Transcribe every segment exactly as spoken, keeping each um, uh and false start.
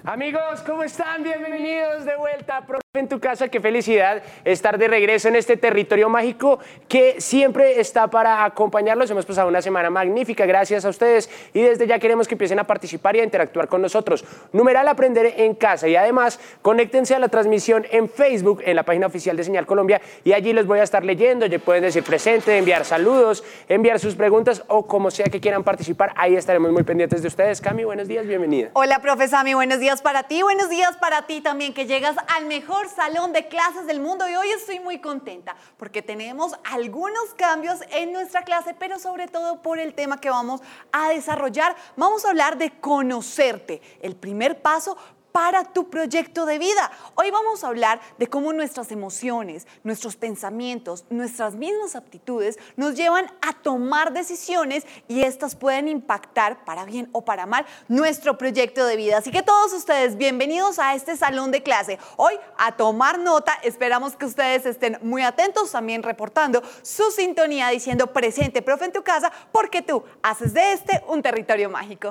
Amigos, ¿cómo están? Bienvenidos de vuelta a Profe en tu Casa. Qué felicidad estar de regreso en este territorio mágico que siempre está para acompañarlos. Hemos pasado una semana magnífica, gracias a ustedes, y desde ya queremos que empiecen a participar y a interactuar con nosotros. Numeral Aprender en Casa, y además conéctense a la transmisión en Facebook, en la página oficial de Señal Colombia, y allí les voy a estar leyendo. Ya pueden decir presente, enviar saludos, enviar sus preguntas o como sea que quieran participar. Ahí estaremos muy pendientes de ustedes. Cami, buenos días, bienvenida. Hola, profe Sammy, buenos días para ti, buenos días para ti también, que llegas al mejor salón de clases del mundo, y hoy estoy muy contenta porque tenemos algunos cambios en nuestra clase, pero sobre todo por el tema que vamos a desarrollar. Vamos a hablar de conocerte, el primer paso para tu proyecto de vida. Hoy vamos a hablar de cómo nuestras emociones, nuestros pensamientos, nuestras mismas aptitudes nos llevan a tomar decisiones, y estas pueden impactar para bien o para mal nuestro proyecto de vida. Así que todos ustedes, bienvenidos a este salón de clase. Hoy a tomar nota, esperamos que ustedes estén muy atentos, también reportando su sintonía diciendo presente, profe en tu casa, porque tú haces de este un territorio mágico.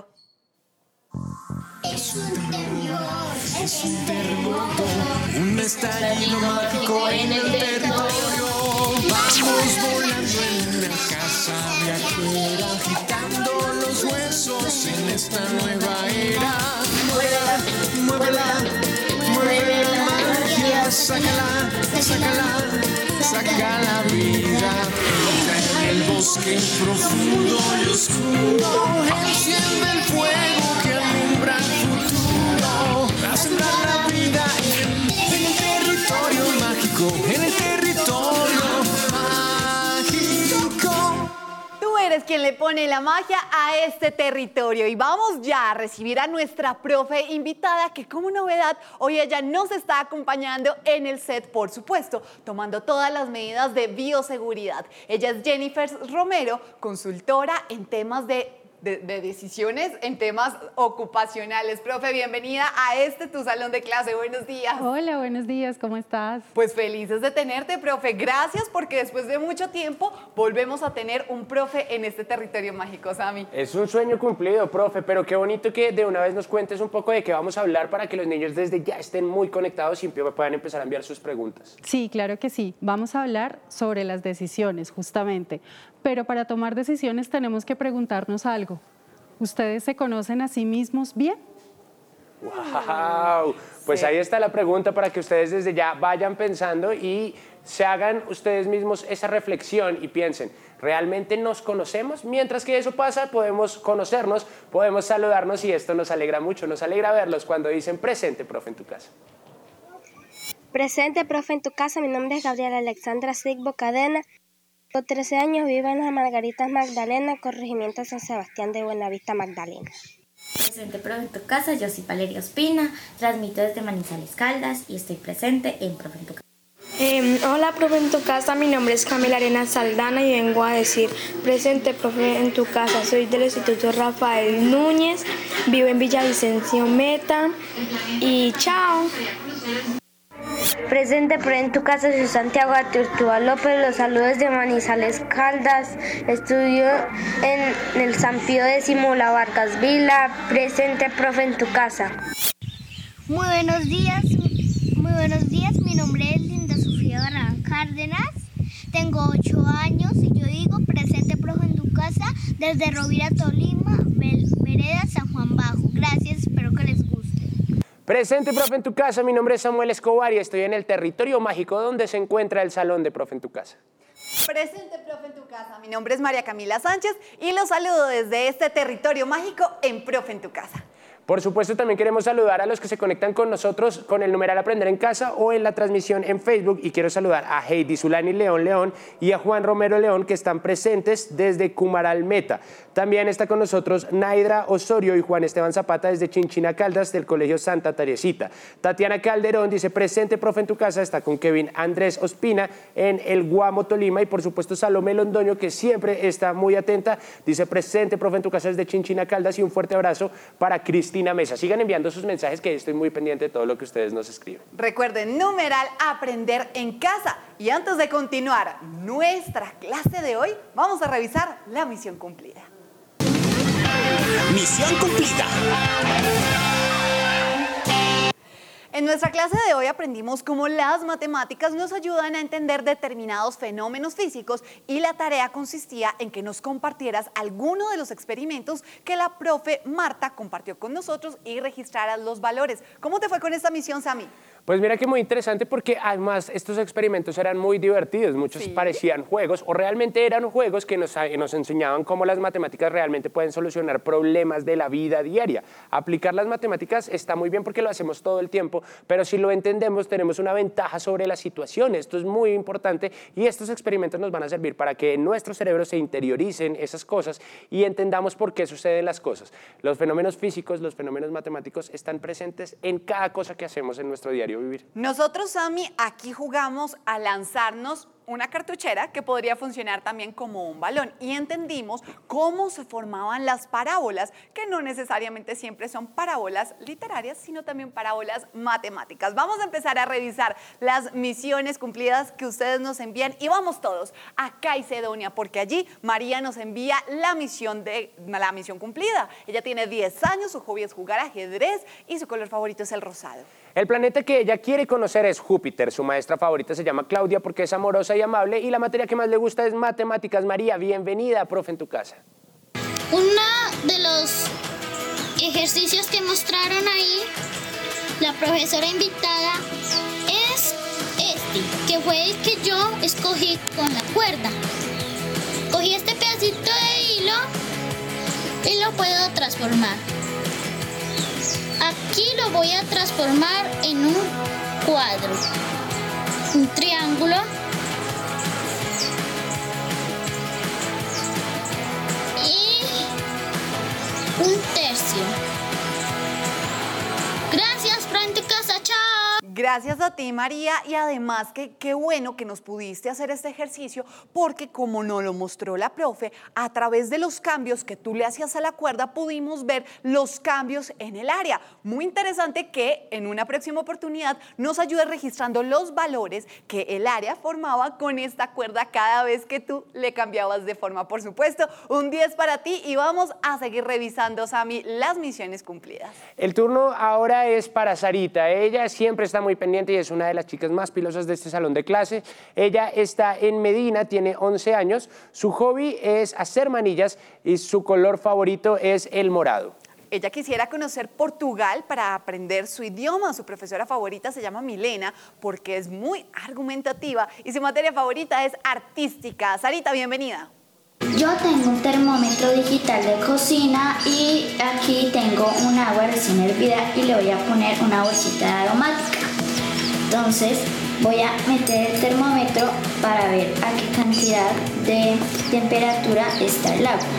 Es un terremoto, es un terremoto, un estallido mágico en el territorio. Vamos volando en una casa viajera, agitando los huesos en esta nueva era. Muévela, muévela, mueve la magia, sácala, sácala, saca la vida. Entra en el bosque profundo y oscuro, enciende el fuego que alumbra el futuro, a sembrar la vida en, en el territorio mágico, en el territorio mágico. Tú eres quien le pone la magia a este territorio, y vamos ya a recibir a nuestra profe invitada, que como novedad hoy ella nos está acompañando en el set, por supuesto, tomando todas las medidas de bioseguridad. Ella es Jennifer Romero, consultora en temas de De, de decisiones en temas ocupacionales. Profe, bienvenida a este tu salón de clase. Buenos días. Hola, buenos días, ¿cómo estás? Pues felices de tenerte, profe. Gracias, porque después de mucho tiempo volvemos a tener un profe en este territorio mágico, Sammy. Es un sueño cumplido, profe, pero qué bonito que de una vez nos cuentes un poco de qué vamos a hablar para que los niños desde ya estén muy conectados y puedan empezar a enviar sus preguntas. Sí, claro que sí. Vamos a hablar sobre las decisiones, justamente. Pero para tomar decisiones tenemos que preguntarnos algo. ¿Ustedes se conocen a sí mismos bien? ¡Wow! Pues sí. Ahí está la pregunta para que ustedes desde ya vayan pensando y se hagan ustedes mismos esa reflexión y piensen, ¿realmente nos conocemos? Mientras que eso pasa, podemos conocernos, podemos saludarnos, y esto nos alegra mucho, nos alegra verlos cuando dicen presente, profe, en tu casa. Presente, profe, en tu casa. Mi nombre es Gabriela Alexandra Sigbo Cadena. Tengo trece años, vivo en las Margaritas Magdalena, corregimiento San Sebastián de Buenavista Magdalena. Presente, profe, en tu casa. Yo soy Valeria Ospina, transmito desde Manizales Caldas y estoy presente en Profe en tu casa. Eh, hola, profe en tu casa, mi nombre es Camila Arena Saldana y vengo a decir presente, profe en tu casa. Soy del Instituto Rafael Núñez, vivo en Villavicencio Meta y chao. Presente, profe en tu casa, soy Santiago Aturtúa López, los saludos de Manizales Caldas, estudio en el San Pío X La Vargas Vila. Presente, profe en tu casa. Muy buenos días, muy buenos días, mi nombre es Linda Sofía Barragán Cárdenas, tengo ocho años y yo digo presente, profe en tu casa, desde Rovira, Tolima, Vereda, San Juan Bajo. Gracias, espero que les guste. Presente, profe, en tu casa. Mi nombre es Samuel Escobar y estoy en el territorio mágico donde se encuentra el salón de Profe en tu casa. Presente, profe, en tu casa. Mi nombre es María Camila Sánchez y los saludo desde este territorio mágico en Profe en tu casa. Por supuesto, también queremos saludar a los que se conectan con nosotros con el numeral Aprender en Casa o en la transmisión en Facebook, y quiero saludar a Heidi Zulani León León y a Juan Romero León, que están presentes desde Cumaral Meta. También está con nosotros Naidra Osorio y Juan Esteban Zapata desde Chinchina Caldas del Colegio Santa Teresita. Tatiana Calderón dice presente, profe, en tu casa. Está con Kevin Andrés Ospina en el Guamo, Tolima, y por supuesto Salomé Londoño, que siempre está muy atenta, dice presente, profe, en tu casa desde Chinchina Caldas, y un fuerte abrazo para Cristina Mesa. Sigan enviando sus mensajes, que estoy muy pendiente de todo lo que ustedes nos escriben. Recuerden, numeral Aprender en Casa. Y antes de continuar nuestra clase de hoy, vamos a revisar la misión cumplida. Misión cumplida. En nuestra clase de hoy aprendimos cómo las matemáticas nos ayudan a entender determinados fenómenos físicos y la tarea consistía en que nos compartieras alguno de los experimentos que la profe Marta compartió con nosotros y registraras los valores. ¿Cómo te fue con esta misión, Sammy? Pues mira que muy interesante porque además estos experimentos eran muy divertidos, muchos ¿Sí? parecían juegos o realmente eran juegos que nos, nos enseñaban cómo las matemáticas realmente pueden solucionar problemas de la vida diaria. Aplicar las matemáticas está muy bien porque lo hacemos todo el tiempo, pero si lo entendemos tenemos una ventaja sobre la situación. Esto es muy importante y estos experimentos nos van a servir para que en nuestro cerebro se interioricen esas cosas y entendamos por qué suceden las cosas. Los fenómenos físicos, los fenómenos matemáticos están presentes en cada cosa que hacemos en nuestro diario vivir. Nosotros, Sammy, aquí jugamos a lanzarnos una cartuchera que podría funcionar también como un balón y entendimos cómo se formaban las parábolas, que no necesariamente siempre son parábolas literarias, sino también parábolas matemáticas. Vamos a empezar a revisar las misiones cumplidas que ustedes nos envían y vamos todos a Caicedonia, porque allí María nos envía la misión, de, la misión cumplida. Ella tiene diez años, su hobby es jugar ajedrez y su color favorito es el rosado. El planeta que ella quiere conocer es Júpiter. Su maestra favorita se llama Claudia porque es amorosa y amable y la materia que más le gusta es matemáticas. María, bienvenida, profe, en tu casa. Uno de los ejercicios que mostraron ahí la profesora invitada es este, que fue el que yo escogí con la cuerda. Cogí este pedacito de hilo y lo puedo transformar. Aquí lo voy a transformar en un cuadro, un triángulo y un tercio. Gracias, profe, en tu casa, chao. Gracias a ti, María, y además que qué bueno que nos pudiste hacer este ejercicio porque como nos lo mostró la profe, a través de los cambios que tú le hacías a la cuerda pudimos ver los cambios en el área. Muy interesante que en una próxima oportunidad nos ayude registrando los valores que el área formaba con esta cuerda cada vez que tú le cambiabas de forma. Por supuesto, un diez para ti y vamos a seguir revisando, Sammy, las misiones cumplidas. El turno ahora es para Sarita. Ella siempre está muy pendiente y es una de las chicas más pilosas de este salón de clase. Ella está en Medina, tiene once años, su hobby es hacer manillas y su color favorito es el morado. Ella quisiera conocer Portugal para aprender su idioma. Su profesora favorita se llama Milena porque es muy argumentativa y su materia favorita es artística. Sarita, bienvenida. Yo tengo un termómetro digital de cocina y aquí tengo un agua recién hervida y le voy a poner una bolsita de aromática. Entonces voy a meter el termómetro para ver a qué cantidad de temperatura está el agua.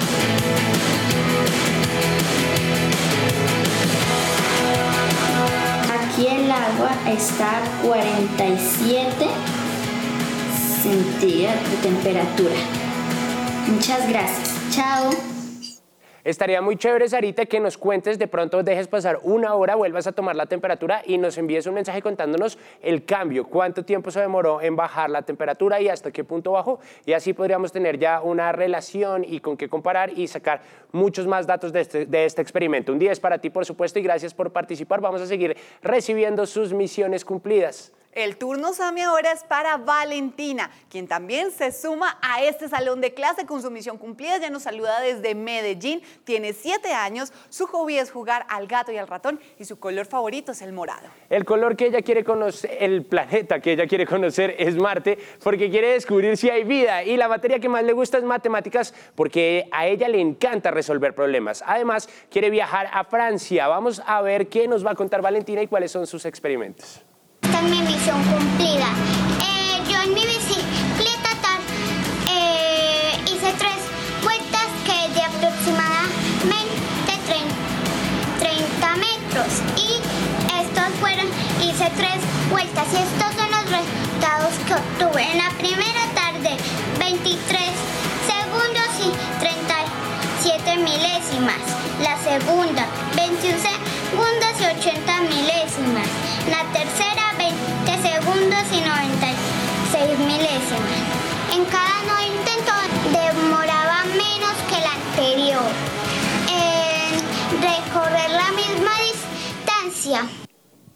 Aquí el agua está a cuarenta y siete centígrados de temperatura. Muchas gracias. Chao. Estaría muy chévere, Sarita, que nos cuentes, de pronto dejes pasar una hora, vuelvas a tomar la temperatura y nos envíes un mensaje contándonos el cambio, cuánto tiempo se demoró en bajar la temperatura y hasta qué punto bajó. Y así podríamos tener ya una relación y con qué comparar y sacar muchos más datos de este, de este experimento. Un diez para ti, por supuesto, y gracias por participar. Vamos a seguir recibiendo sus misiones cumplidas. El turno, Sammy, ahora es para Valentina, quien también se suma a este salón de clase con su misión cumplida. Ya nos saluda desde Medellín, tiene siete años, su hobby es jugar al gato y al ratón y su color favorito es el morado. El color que ella quiere conocer, el planeta que ella quiere conocer es Marte, porque quiere descubrir si hay vida y la materia que más le gusta es matemáticas porque a ella le encanta resolver problemas. Además, quiere viajar a Francia. Vamos a ver qué nos va a contar Valentina y cuáles son sus experimentos. Esta es mi misión cumplida. Eh, yo en mi bicicleta tal, eh, hice tres vueltas que de aproximadamente treinta metros y estos fueron, hice tres vueltas y estos son los resultados que obtuve. En la primera tarde, veintitrés segundos y treinta y siete milésimas. La segunda, veintiún segundos y ochenta milésimas. La tercera, veinte segundos y noventa y seis milésimas. En cada nuevo intento demoraba menos que el anterior en recorrer la misma distancia.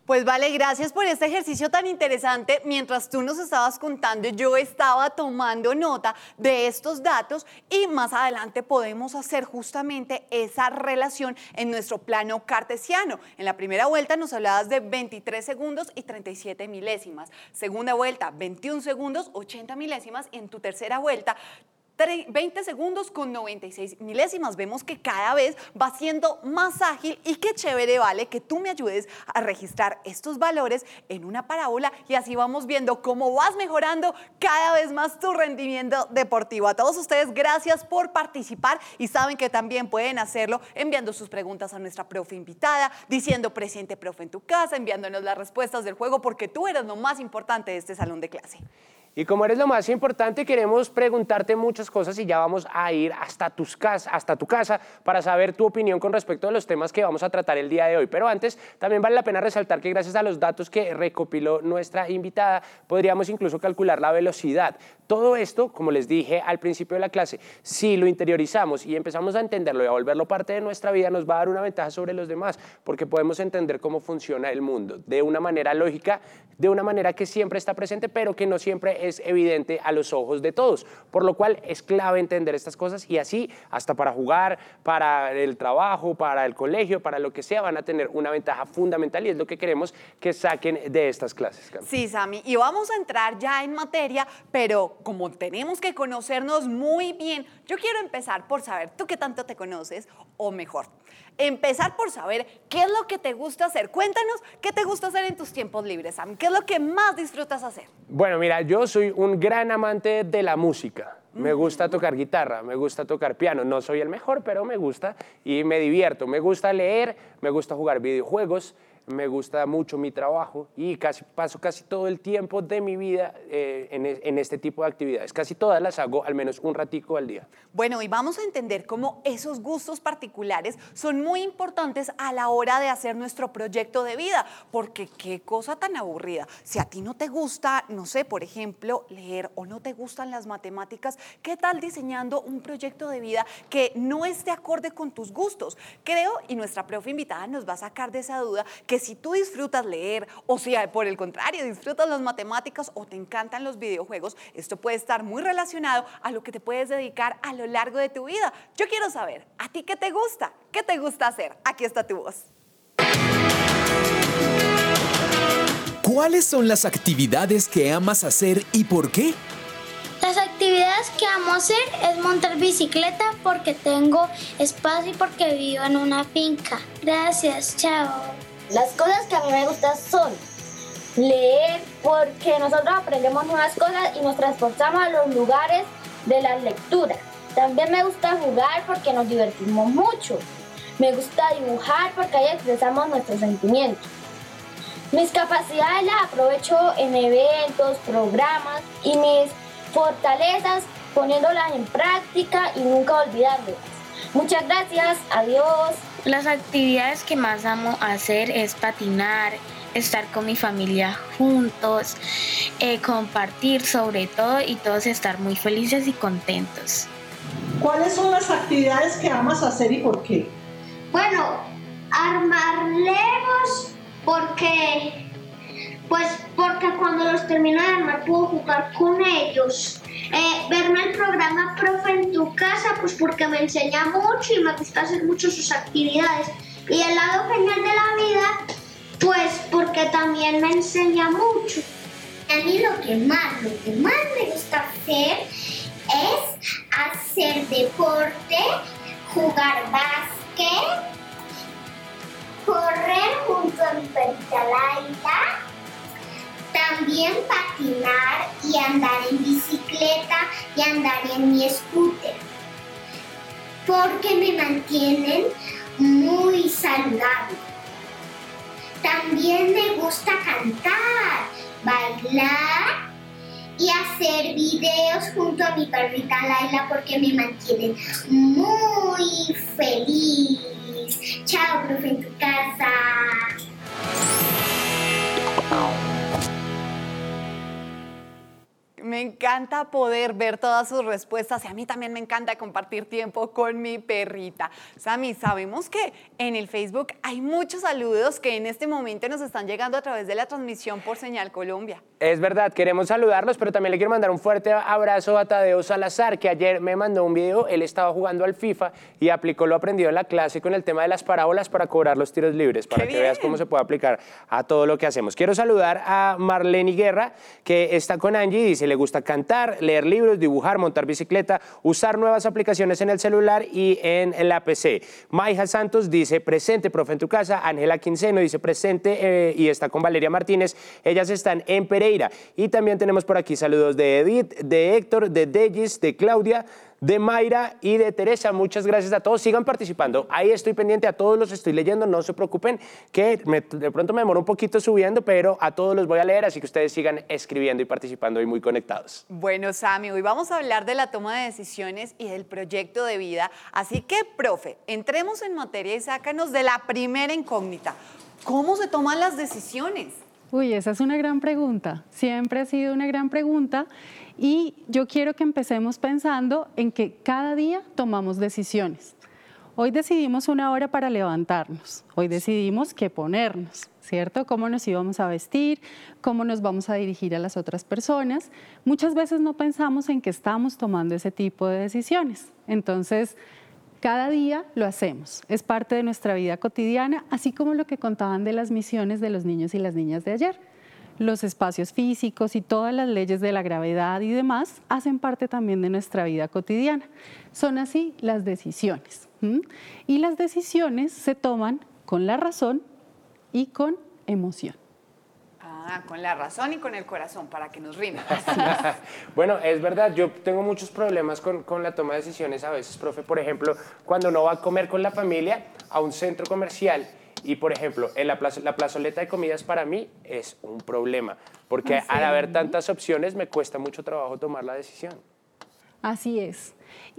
Pues vale, gracias por este ejercicio tan interesante. Mientras tú nos estabas contando, yo estaba tomando nota de estos datos y más adelante podemos hacer justamente esa relación en nuestro plano cartesiano. En la primera vuelta nos hablabas de veintitrés segundos y treinta y siete milésimas. Segunda vuelta, veintiún segundos, ochenta milésimas. Y en tu tercera vuelta, veinte segundos con noventa y seis milésimas. Vemos que cada vez va siendo más ágil y qué chévere, vale, que tú me ayudes a registrar estos valores en una parábola y así vamos viendo cómo vas mejorando cada vez más tu rendimiento deportivo. A todos ustedes, gracias por participar y saben que también pueden hacerlo enviando sus preguntas a nuestra profe invitada, diciendo presente profe en tu casa, enviándonos las respuestas del juego porque tú eres lo más importante de este salón de clase. Y como eres lo más importante, queremos preguntarte muchas cosas y ya vamos a ir hasta, tus casa, hasta tu casa para saber tu opinión con respecto a los temas que vamos a tratar el día de hoy. Pero antes, también vale la pena resaltar que gracias a los datos que recopiló nuestra invitada, podríamos incluso calcular la velocidad. Todo esto, como les dije al principio de la clase, si lo interiorizamos y empezamos a entenderlo y a volverlo parte de nuestra vida, nos va a dar una ventaja sobre los demás, porque podemos entender cómo funciona el mundo de una manera lógica, de una manera que siempre está presente, pero que no siempre es evidente a los ojos de todos, por lo cual es clave entender estas cosas y así, hasta para jugar, para el trabajo, para el colegio, para lo que sea, van a tener una ventaja fundamental y es lo que queremos que saquen de estas clases. Cami. Sí, Sammy, y vamos a entrar ya en materia, pero como tenemos que conocernos muy bien, yo quiero empezar por saber, ¿tú qué tanto te conoces? O mejor, empezar por saber qué es lo que te gusta hacer. Cuéntanos qué te gusta hacer en tus tiempos libres, Sam. ¿Qué es lo que más disfrutas hacer? Bueno, mira, yo soy un gran amante de la música. Me gusta tocar guitarra, me gusta tocar piano. No soy el mejor, pero me gusta y me divierto. Me gusta leer, me gusta jugar videojuegos. Me gusta mucho mi trabajo y casi, paso casi todo el tiempo de mi vida eh, en, en este tipo de actividades. Casi todas las hago al menos un ratico al día. Bueno, y vamos a entender cómo esos gustos particulares son muy importantes a la hora de hacer nuestro proyecto de vida, porque qué cosa tan aburrida. Si a ti no te gusta, no sé, por ejemplo, leer o no te gustan las matemáticas, ¿qué tal diseñando un proyecto de vida que no esté acorde con tus gustos? Creo, y nuestra profe invitada nos va a sacar de esa duda, que si tú disfrutas leer o si por el contrario disfrutas las matemáticas o te encantan los videojuegos, esto puede estar muy relacionado a lo que te puedes dedicar a lo largo de tu vida. Yo quiero saber, ¿a ti qué te gusta? ¿Qué te gusta hacer? Aquí está tu voz. ¿Cuáles son las actividades que amas hacer y por qué? Las actividades que amo hacer es montar bicicleta porque tengo espacio y porque vivo en una finca. Gracias, chao. Las cosas que a mí me gustan son leer porque nosotros aprendemos nuevas cosas y nos transportamos a los lugares de la lectura. También me gusta jugar porque nos divertimos mucho. Me gusta dibujar porque ahí expresamos nuestros sentimientos. Mis capacidades las aprovecho en eventos, programas y mis fortalezas poniéndolas en práctica y nunca olvidándolas. Muchas gracias, adiós. Las actividades que más amo hacer es patinar, estar con mi familia juntos, eh, compartir sobre todo y todos estar muy felices y contentos. ¿Cuáles son las actividades que amas hacer y por qué? Bueno, armar legos porque, pues porque cuando los termino de armar puedo jugar con ellos. Eh, verme el programa Profe en tu casa, pues porque me enseña mucho y me gusta hacer mucho sus actividades. Y el lado genial de la vida, pues porque también me enseña mucho. A mí lo que más, lo que más me gusta hacer es hacer deporte, jugar básquet, correr junto a mi perrita Laila, también patinar y andar en bicicleta y andar en mi scooter, porque me mantienen muy saludable. También me gusta cantar, bailar y hacer videos junto a mi perrita Laila porque me mantienen muy feliz. Chao, profe, en tu casa. me encanta poder ver todas sus respuestas y a mí también me encanta compartir tiempo con mi perrita. Sammy, sabemos que en el Facebook hay muchos saludos que en este momento nos están llegando a través de la transmisión por Señal Colombia. Es verdad, queremos saludarlos, pero también le quiero mandar un fuerte abrazo a Tadeo Salazar, que ayer me mandó un video. Él estaba jugando al FIFA y aplicó lo aprendido en la clase con el tema de las parábolas para cobrar los tiros libres, para que veas cómo se puede aplicar a todo lo que hacemos. Quiero saludar a Marlene Guerra, que está con Angie y dice, le gusta cantar, leer libros, dibujar, montar bicicleta, usar nuevas aplicaciones en el celular y en la P C. Maija Santos dice, presente, profe, en tu casa. Ángela Quinceno dice, presente, eh, y está con Valeria Martínez. Ellas están en Pereira. Y también tenemos por aquí saludos de Edith, de Héctor, de Degis, de Claudia, de Mayra y de Teresa. Muchas gracias a todos. Sigan participando. Ahí estoy pendiente, a todos los estoy leyendo. No se preocupen que me, de pronto me demoro un poquito subiendo, pero a todos los voy a leer, así que ustedes sigan escribiendo y participando y muy conectados. Bueno, Sammy, hoy vamos a hablar de la toma de decisiones y del proyecto de vida. Así que, profe, entremos en materia y sácanos de la primera incógnita. ¿Cómo se toman las decisiones? Uy, esa es una gran pregunta. Siempre ha sido una gran pregunta. Y yo quiero que empecemos pensando en que cada día tomamos decisiones. Hoy decidimos una hora para levantarnos, hoy decidimos qué ponernos, ¿cierto? Cómo nos íbamos a vestir, cómo nos vamos a dirigir a las otras personas. Muchas veces no pensamos en que estamos tomando ese tipo de decisiones. Entonces, cada día lo hacemos, es parte de nuestra vida cotidiana, así como lo que contaban de las misiones de los niños y las niñas de ayer. Los espacios físicos y todas las leyes de la gravedad y demás hacen parte también de nuestra vida cotidiana. Son así las decisiones. ¿Mm? Y las decisiones se toman con la razón y con emoción. Ah, con la razón y con el corazón, para que nos rime. Bueno, es verdad, yo tengo muchos problemas con, con la toma de decisiones a veces, profe. Por ejemplo, cuando uno va a comer con la familia a un centro comercial y, por ejemplo, en la, plaza, la plazoleta de comidas para mí es un problema, porque Así al es. haber tantas opciones me cuesta mucho trabajo tomar la decisión. Así es.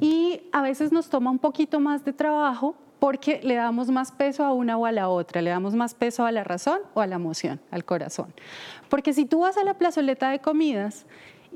Y a veces nos toma un poquito más de trabajo porque le damos más peso a una o a la otra, le damos más peso a la razón o a la emoción, al corazón. Porque si tú vas a la plazoleta de comidas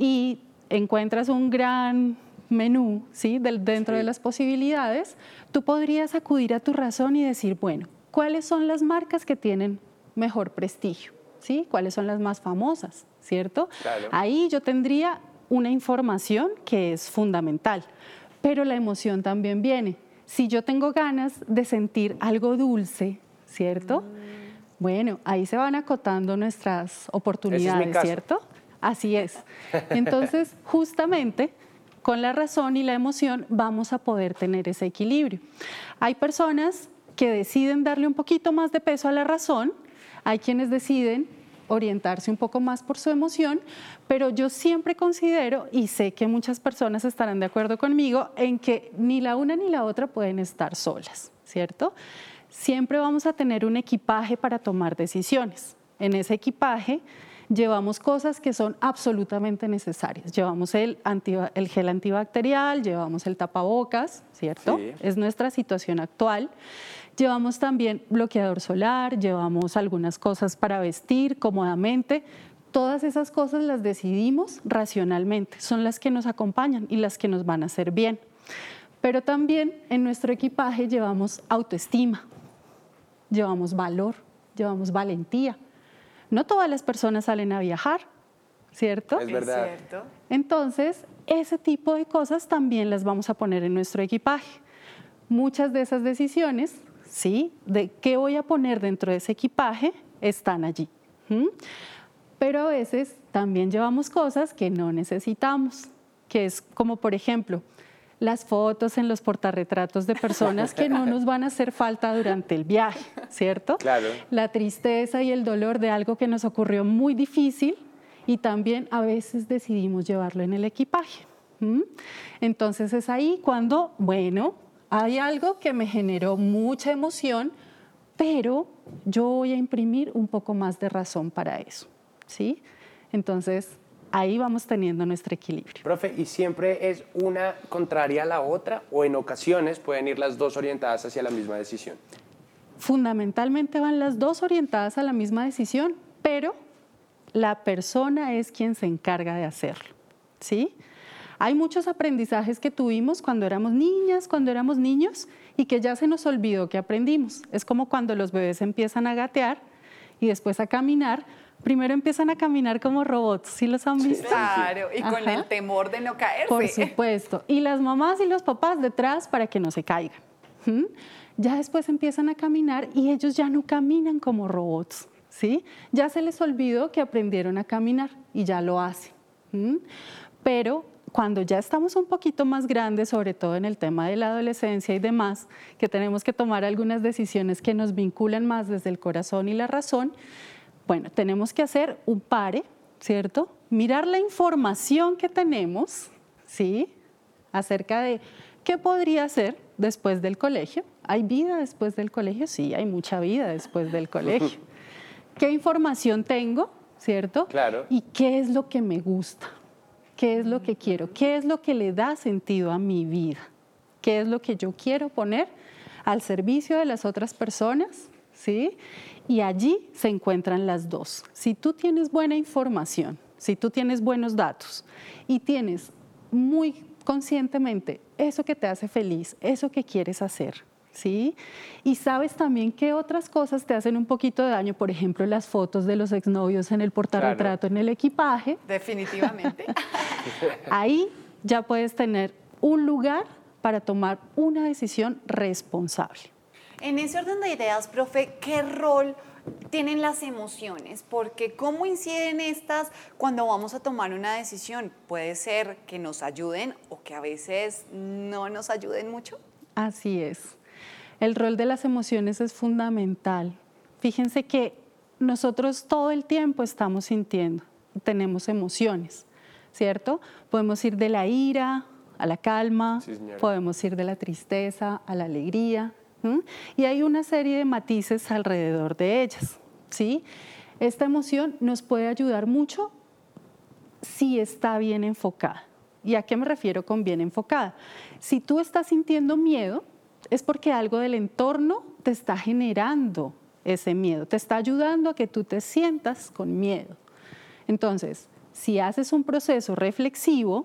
y encuentras un gran menú, ¿sí? Del, dentro Sí. de las posibilidades, tú podrías acudir a tu razón y decir, bueno, ¿cuáles son las marcas que tienen mejor prestigio? ¿Sí? ¿Cuáles son las más famosas? ¿Cierto? Claro. Ahí yo tendría una información que es fundamental, pero la emoción también viene. Si yo tengo ganas de sentir algo dulce, ¿cierto? Mm. Bueno, ahí se van acotando nuestras oportunidades, Ese es mi caso. ¿cierto? Así es. Entonces, justamente, con la razón y la emoción vamos a poder tener ese equilibrio. Hay personas que deciden darle un poquito más de peso a la razón, hay quienes deciden orientarse un poco más por su emoción, pero yo siempre considero, y sé que muchas personas estarán de acuerdo conmigo, en que ni la una ni la otra pueden estar solas, ¿cierto? Siempre vamos a tener un equipaje para tomar decisiones. En ese equipaje llevamos cosas que son absolutamente necesarias. Llevamos el, anti- el gel antibacterial, llevamos el tapabocas, ¿cierto? Sí. Es nuestra situación actual. Llevamos también bloqueador solar, llevamos algunas cosas para vestir cómodamente. Todas esas cosas las decidimos racionalmente, son las que nos acompañan y las que nos van a hacer bien. Pero también en nuestro equipaje llevamos autoestima, llevamos valor, llevamos valentía. No todas las personas salen a viajar, ¿cierto? Es verdad. Es cierto. Entonces, ese tipo de cosas también las vamos a poner en nuestro equipaje. Muchas de esas decisiones, ¿sí? De qué voy a poner dentro de ese equipaje, están allí. ¿Mm? Pero a veces también llevamos cosas que no necesitamos, que es como, por ejemplo, las fotos en los portarretratos de personas que no nos van a hacer falta durante el viaje, ¿cierto? Claro. La tristeza y el dolor de algo que nos ocurrió muy difícil y también a veces decidimos llevarlo en el equipaje. ¿Mm? Entonces es ahí cuando, bueno, hay algo que me generó mucha emoción, pero yo voy a imprimir un poco más de razón para eso, ¿sí? Entonces, ahí vamos teniendo nuestro equilibrio. Profe, ¿y siempre es una contraria a la otra o en ocasiones pueden ir las dos orientadas hacia la misma decisión? Fundamentalmente van las dos orientadas a la misma decisión, pero la persona es quien se encarga de hacerlo, ¿sí? Hay muchos aprendizajes que tuvimos cuando éramos niñas, cuando éramos niños, y que ya se nos olvidó que aprendimos. Es como cuando los bebés empiezan a gatear y después a caminar. Primero empiezan a caminar como robots, ¿sí los han visto? Claro, y con Ajá. el temor de no caerse. Por supuesto. Y las mamás y los papás detrás para que no se caigan. ¿Mm? Ya después empiezan a caminar y ellos ya no caminan como robots, ¿sí? Ya se les olvidó que aprendieron a caminar y ya lo hacen. ¿Mm? Pero cuando ya estamos un poquito más grandes, sobre todo en el tema de la adolescencia y demás, que tenemos que tomar algunas decisiones que nos vinculan más desde el corazón y la razón, bueno, tenemos que hacer un pare, ¿cierto? Mirar la información que tenemos, ¿sí? Acerca de qué podría ser después del colegio. ¿Hay vida después del colegio? Sí, hay mucha vida después del colegio. ¿Qué información tengo, ¿cierto? Claro. ¿Y qué es lo que me gusta? ¿Qué es lo que quiero? ¿Qué es lo que le da sentido a mi vida? ¿Qué es lo que yo quiero poner al servicio de las otras personas? ¿Sí? Y allí se encuentran las dos. Si tú tienes buena información, si tú tienes buenos datos y tienes muy conscientemente eso que te hace feliz, eso que quieres hacer, ¿sí? Y sabes también qué otras cosas te hacen un poquito de daño, por ejemplo, las fotos de los exnovios en el portarretrato, en el equipaje. Definitivamente. Ahí ya puedes tener un lugar para tomar una decisión responsable. En ese orden de ideas, profe, ¿qué rol tienen las emociones? Porque ¿cómo inciden estas cuando vamos a tomar una decisión? Puede ser que nos ayuden o que a veces no nos ayuden mucho. Así es. El rol de las emociones es fundamental. Fíjense que nosotros todo el tiempo estamos sintiendo, tenemos emociones, ¿cierto? Podemos ir de la ira a la calma, Sí, señora. podemos ir de la tristeza a la alegría, ¿m? Y hay una serie de matices alrededor de ellas, ¿sí? Esta emoción nos puede ayudar mucho si está bien enfocada. ¿Y a qué me refiero con bien enfocada? Si tú estás sintiendo miedo, es porque algo del entorno te está generando ese miedo, te está ayudando a que tú te sientas con miedo. Entonces, si haces un proceso reflexivo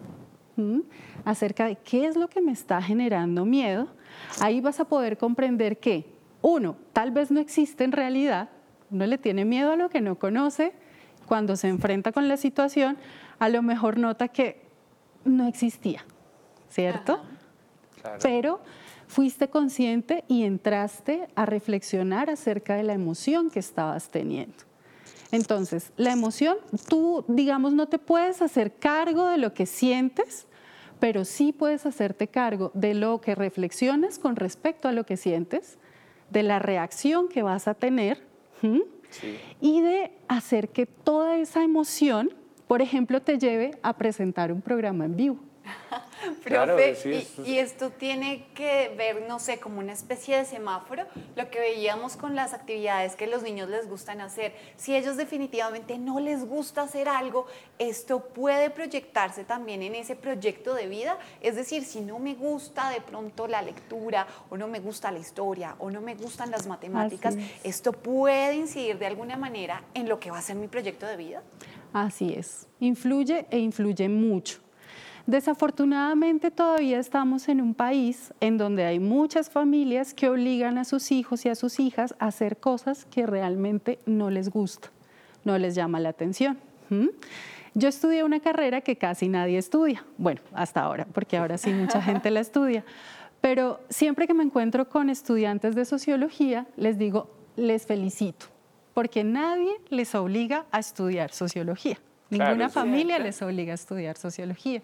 ¿m? acerca de qué es lo que me está generando miedo, ahí vas a poder comprender que, uno, tal vez no existe en realidad, uno le tiene miedo a lo que no conoce, cuando se enfrenta con la situación, a lo mejor nota que no existía, ¿cierto? Claro. Pero fuiste consciente y entraste a reflexionar acerca de la emoción que estabas teniendo. Entonces, la emoción, tú, digamos, no te puedes hacer cargo de lo que sientes, pero sí puedes hacerte cargo de lo que reflexionas con respecto a lo que sientes, de la reacción que vas a tener, ¿m? Sí. Y de hacer que toda esa emoción, por ejemplo, te lleve a presentar un programa en vivo. Claro, Profe, sí, y, eso es- y esto tiene que ver, no sé, como una especie de semáforo, lo que veíamos con las actividades que los niños les gustan hacer. Si ellos definitivamente no les gusta hacer algo, esto puede proyectarse también en ese proyecto de vida. Es decir, si no me gusta de pronto la lectura, o no me gusta la historia, o no me gustan las matemáticas, Así es. esto puede incidir de alguna manera en lo que va a ser mi proyecto de vida. Así es, influye e influye mucho. Desafortunadamente todavía estamos en un país en donde hay muchas familias que obligan a sus hijos y a sus hijas a hacer cosas que realmente no les gusta, no les llama la atención. ¿Mm? Yo estudié una carrera que casi nadie estudia, bueno, hasta ahora, porque ahora sí mucha gente la estudia, pero siempre que me encuentro con estudiantes de sociología, les digo, les felicito, porque nadie les obliga a estudiar sociología. Claro, Ninguna sí. familia les obliga a estudiar sociología.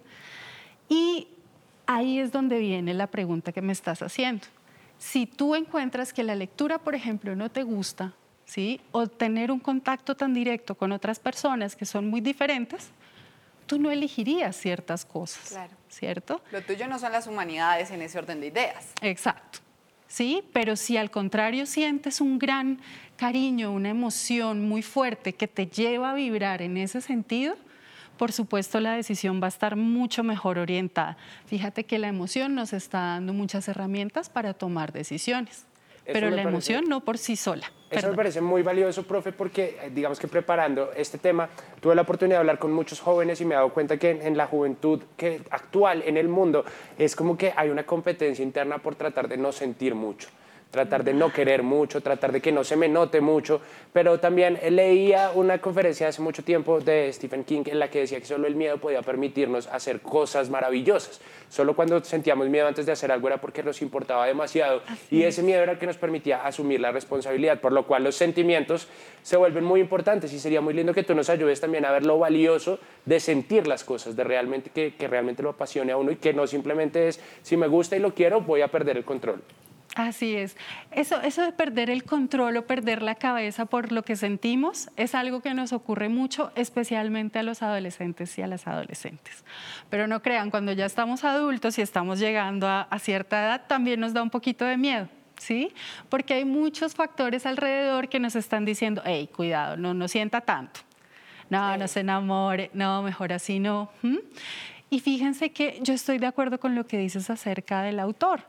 Y ahí es donde viene la pregunta que me estás haciendo. Si tú encuentras que la lectura, por ejemplo, no te gusta, ¿sí? O tener un contacto tan directo con otras personas que son muy diferentes, tú no elegirías ciertas cosas, Claro. ¿cierto? Lo tuyo no son las humanidades en ese orden de ideas. Exacto, ¿sí? Pero si al contrario sientes un gran cariño, una emoción muy fuerte que te lleva a vibrar en ese sentido, por supuesto la decisión va a estar mucho mejor orientada. Fíjate que la emoción nos está dando muchas herramientas para tomar decisiones, Eso pero me la parece- emoción no por sí sola. Eso Perdón. me parece muy valioso, profe, porque eh, digamos que preparando este tema tuve la oportunidad de hablar con muchos jóvenes y me he dado cuenta que en, en la juventud que actual en el mundo es como que hay una competencia interna por tratar de no sentir mucho, tratar de no querer mucho, tratar de que no se me note mucho, pero también leía una conferencia hace mucho tiempo de Stephen King en la que decía que solo el miedo podía permitirnos hacer cosas maravillosas. Solo cuando sentíamos miedo antes de hacer algo era porque nos importaba demasiado y ese miedo era el que nos permitía asumir la responsabilidad, por lo cual los sentimientos se vuelven muy importantes y sería muy lindo que tú nos ayudes también a ver lo valioso de sentir las cosas, de realmente que, que realmente lo apasione a uno y que no simplemente es si me gusta y lo quiero voy a perder el control. Así es. Eso, eso de perder el control o perder la cabeza por lo que sentimos es algo que nos ocurre mucho, especialmente a los adolescentes y a las adolescentes. Pero no crean, cuando ya estamos adultos y estamos llegando a, a cierta edad, también nos da un poquito de miedo, ¿sí? Porque hay muchos factores alrededor que nos están diciendo, hey, cuidado, no, no sienta tanto. No, sí. No se enamore, no, mejor así no. ¿Mm? Y fíjense que yo estoy de acuerdo con lo que dices acerca del autor.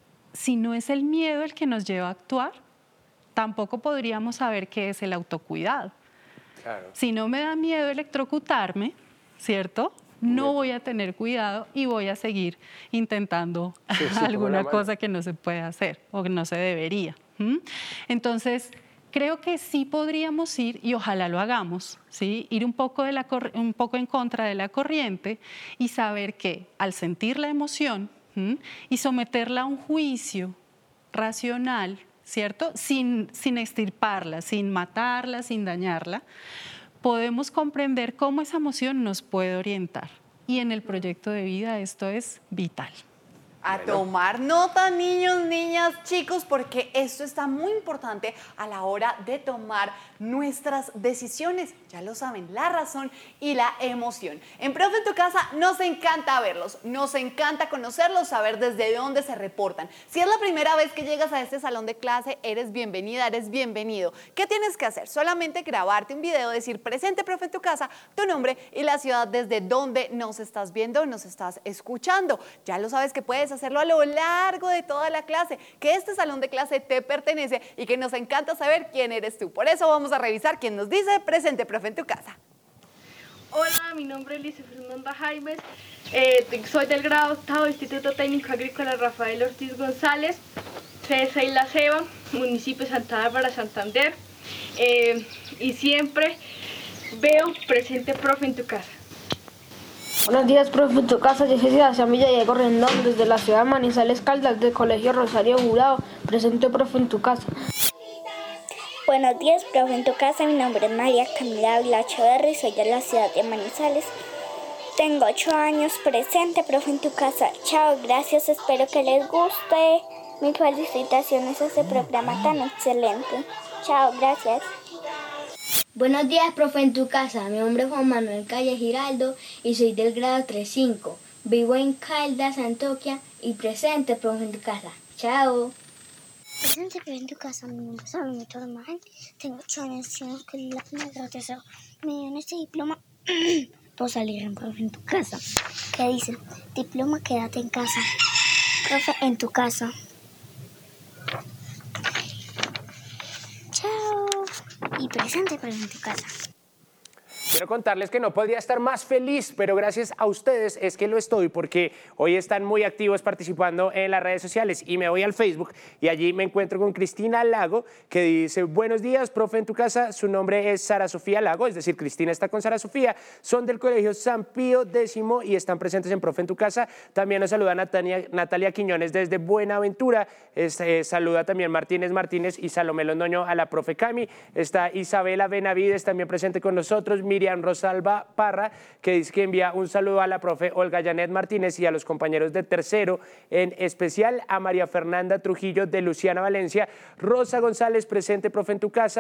Si no es el miedo el que nos lleva a actuar, tampoco podríamos saber qué es el autocuidado. Claro. Si no me da miedo electrocutarme, ¿cierto? No voy a tener cuidado y voy a seguir intentando sí, sí, alguna cosa que no se puede hacer o que no se debería. ¿Mm? Entonces, creo que sí podríamos ir, y ojalá lo hagamos, ¿sí? Ir un poco, de la un poco en contra de la corriente y saber que al sentir la emoción, ¿Mm? y someterla a un juicio racional, ¿cierto? Sin, sin extirparla, sin matarla, sin dañarla, podemos comprender cómo esa emoción nos puede orientar. Y en el proyecto de vida esto es vital. A tomar nota, niños, niñas, chicos, porque esto está muy importante a la hora de tomar nuestras decisiones. Ya lo saben, la razón y la emoción. En Profe en tu Casa nos encanta verlos, nos encanta conocerlos, saber desde dónde se reportan. Si es la primera vez que llegas a este salón de clase, eres bienvenida, eres bienvenido. ¿Qué tienes que hacer? Solamente grabarte un video, decir presente Profe en tu Casa, tu nombre y la ciudad desde donde nos estás viendo, nos estás escuchando. Ya lo sabes que puedes hacerlo a lo largo de toda la clase, que este salón de clase te pertenece y que nos encanta saber quién eres tú. Por eso vamos a revisar quién nos dice presente Profe en tu Casa. Hola, mi nombre es Lice Fernanda Jaimes, eh, soy del grado octavo Instituto Técnico Agrícola Rafael Ortiz González, sede seis La Ceiba, municipio de Santa Bárbara, Santander, eh, y siempre veo presente Profe en tu Casa. Buenos días, Profe en tu Casa. Yo soy Sebastián Villadiego Rendón, desde la ciudad de Manizales Caldas, del Colegio Rosario Jurado. Presente Profe en tu Casa. Buenos días, Profe en tu Casa. Mi nombre es María Camila Vilachoverri y soy de la ciudad de Manizales. Tengo ocho años. Presente Profe en tu Casa. Chao, gracias. Espero que les guste. Mis felicitaciones a este programa tan excelente. Chao, gracias. Buenos días, Profe en tu Casa. Mi nombre es Juan Manuel Calle Giraldo y soy del grado tres cinco. Vivo en Caldas, Antioquia y presente, Profe en tu Casa. Chao. Presente, Profe en tu Casa. Mi nombre es Salomé Tormán. Tengo ocho años. Tengo que la primera tercera. Me dieron este diploma por salir en Profe en tu Casa. ¿Qué dice? Diploma, quédate en casa. Profe en tu Casa. Chao. Y presente, Profe en tu Casa. Quiero contarles que no podría estar más feliz, pero gracias a ustedes es que lo estoy, porque hoy están muy activos participando en las redes sociales y me voy al Facebook y allí me encuentro con Cristina Lago, que dice: buenos días, Profe en tu Casa. Su nombre es Sara Sofía Lago, es decir, Cristina está con Sara Sofía, son del Colegio San Pío X y están presentes en Profe en tu Casa. También nos saluda Natalia, Natalia Quiñones desde Buenaventura, es, eh, saluda también Martínez Martínez y Salomé Londoño a la Profe Cami. Está Isabela Benavides también presente con nosotros, Miriam Rosalba Parra, que dice que envía un saludo a la profe Olga Janet Martínez y a los compañeros de tercero, en especial a María Fernanda Trujillo de Luciana Valencia, Rosa González presente, Profe en tu Casa,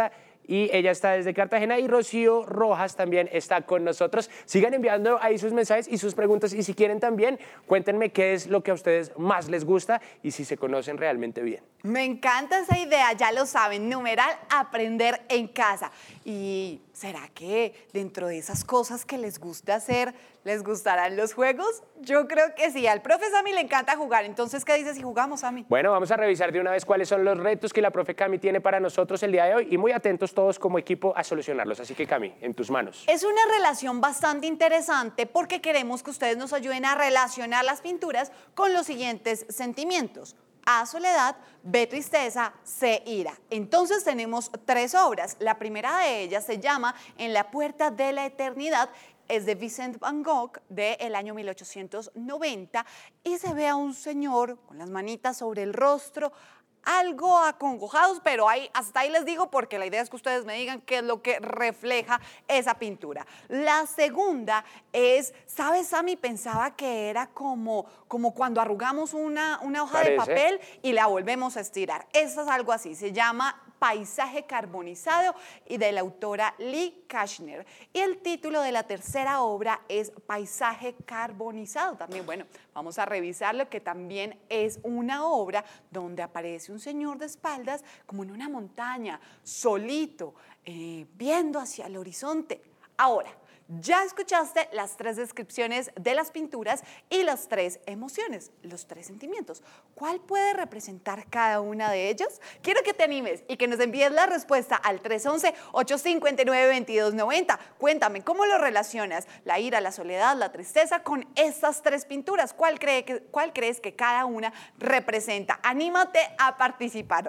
y ella está desde Cartagena, y Rocío Rojas también está con nosotros. Sigan enviando ahí sus mensajes y sus preguntas, y si quieren también, cuéntenme qué es lo que a ustedes más les gusta y si se conocen realmente bien. Me encanta esa idea, ya lo saben, numeral aprender en casa. ¿Y será que dentro de esas cosas que les gusta hacer, les gustarán los juegos? Yo creo que sí, al profe Sammy le encanta jugar, entonces ¿qué dices si jugamos, Sammy? Bueno, vamos a revisar de una vez cuáles son los retos que la profe Cami tiene para nosotros el día de hoy, y muy atentos todos como equipo a solucionarlos, así que Cami, en tus manos. Es una relación bastante interesante porque queremos que ustedes nos ayuden a relacionar las pinturas con los siguientes sentimientos: A, soledad; B, tristeza; C, ira. Entonces tenemos tres obras. La primera de ellas se llama En la puerta de la eternidad. Es de Vincent Van Gogh del año mil ochocientos noventa y se ve a un señor con las manitas sobre el rostro, algo acongojados, pero ahí, hasta ahí les digo porque la idea es que ustedes me digan qué es lo que refleja esa pintura. La segunda es, ¿sabes, Sammy? Pensaba que era como, como cuando arrugamos una, una hoja Parece. de papel y la volvemos a estirar. Eso es algo así, se llama Paisaje carbonizado, y de la autora Lee Kashner. Y el título de la tercera obra es Paisaje carbonizado. También, bueno, vamos a revisarlo, que también es una obra donde aparece un señor de espaldas como en una montaña, solito, eh, viendo hacia el horizonte. Ahora, ya escuchaste las tres descripciones de las pinturas y las tres emociones, los tres sentimientos. ¿Cuál puede representar cada una de ellos? Quiero que te animes y que nos envíes la respuesta al tres once, ocho cinco nueve, dos dos nueve cero. Cuéntame, ¿cómo lo relacionas? La ira, la soledad, la tristeza con estas tres pinturas. ¿Cuál, cree que, cuál crees que cada una representa? Anímate a participar.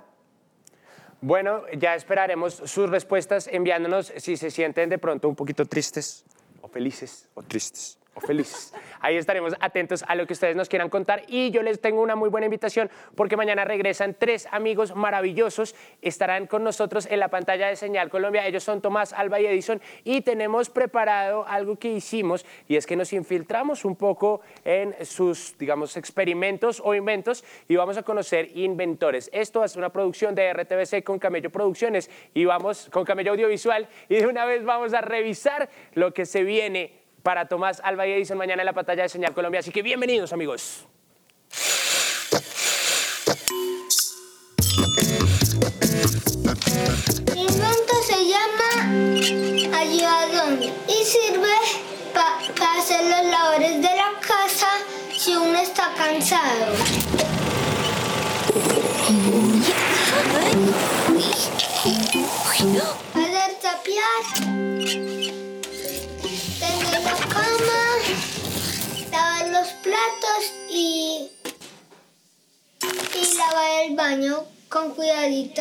Bueno, ya esperaremos sus respuestas enviándonos si se sienten de pronto un poquito tristes o felices o tristes o felices. Ahí estaremos atentos a lo que ustedes nos quieran contar, y yo les tengo una muy buena invitación porque mañana regresan tres amigos maravillosos, estarán con nosotros en la pantalla de Señal Colombia. Ellos son Tomás, Alba y Edison, y tenemos preparado algo que hicimos, y es que nos infiltramos un poco en sus, digamos, experimentos o inventos, y vamos a conocer inventores. Esto es una producción de R T V C con Camello Producciones, y vamos con Camello Audiovisual, y de una vez vamos a revisar lo que se viene para Tomás, Alba y Edison mañana en la pantalla de Señal Colombia. Así que bienvenidos, amigos. Mi invento se llama ayudadón y sirve para pa hacer los labores de la casa si uno está cansado. Hacer tapiar, tender la cama, lavar los platos y, y lavar el baño con cuidadito.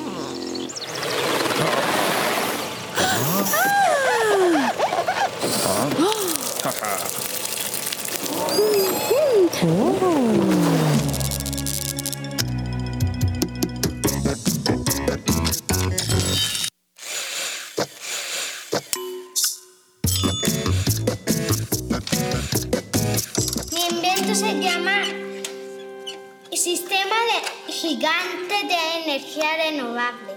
Mi invento se llama Sistema de Gigante de Energía Renovable.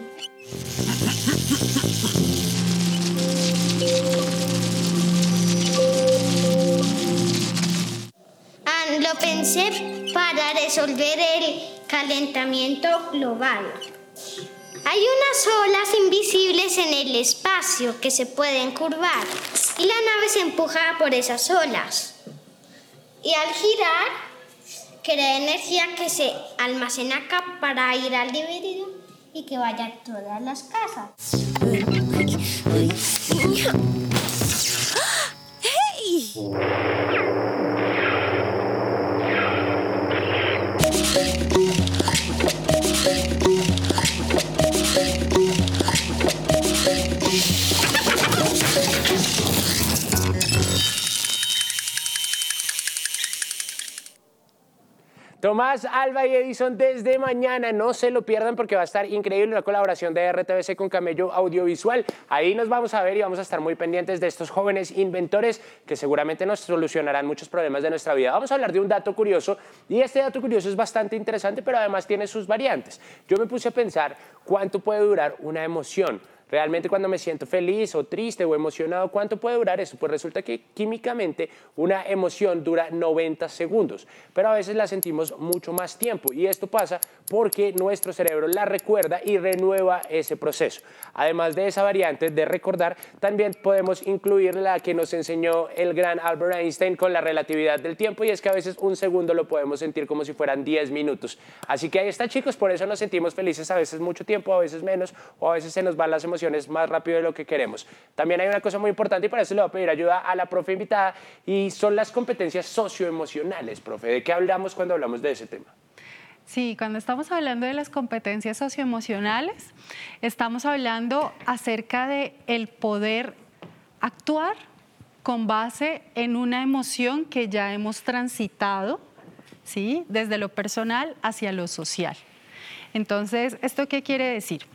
Ah, lo pensé para resolver el calentamiento global. Hay unas olas invisibles en el espacio que se pueden curvar y la nave se empuja por esas olas. Y al girar, crea energía que se almacena acá para ir al dividido y que vaya a todas las casas. Tomás, Alba y Edison desde mañana, no se lo pierdan porque va a estar increíble la colaboración de R T V C con Camello Audiovisual. Ahí nos vamos a ver y vamos a estar muy pendientes de estos jóvenes inventores que seguramente nos solucionarán muchos problemas de nuestra vida. Vamos a hablar de un dato curioso, y este dato curioso es bastante interesante, pero además tiene sus variantes. Yo me puse a pensar cuánto puede durar una emoción. Realmente cuando me siento feliz o triste o emocionado, ¿cuánto puede durar eso? Pues resulta que químicamente una emoción dura noventa segundos, pero a veces la sentimos mucho más tiempo y esto pasa porque nuestro cerebro la recuerda y renueva ese proceso. Además de esa variante de recordar, también podemos incluir la que nos enseñó el gran Albert Einstein con la relatividad del tiempo, y es que a veces un segundo lo podemos sentir como si fueran diez minutos. Así que ahí está, chicos, por eso nos sentimos felices a veces mucho tiempo, a veces menos, o a veces se nos van las emociones más rápido de lo que queremos. También hay una cosa muy importante y para eso le voy a pedir ayuda a la profe invitada, y son las competencias socioemocionales. Profe, ¿de qué hablamos cuando hablamos de ese tema? Sí, cuando estamos hablando de las competencias socioemocionales, estamos hablando acerca de el poder actuar con base en una emoción que ya hemos transitado, ¿sí?, desde lo personal hacia lo social. Entonces, ¿esto qué quiere decir?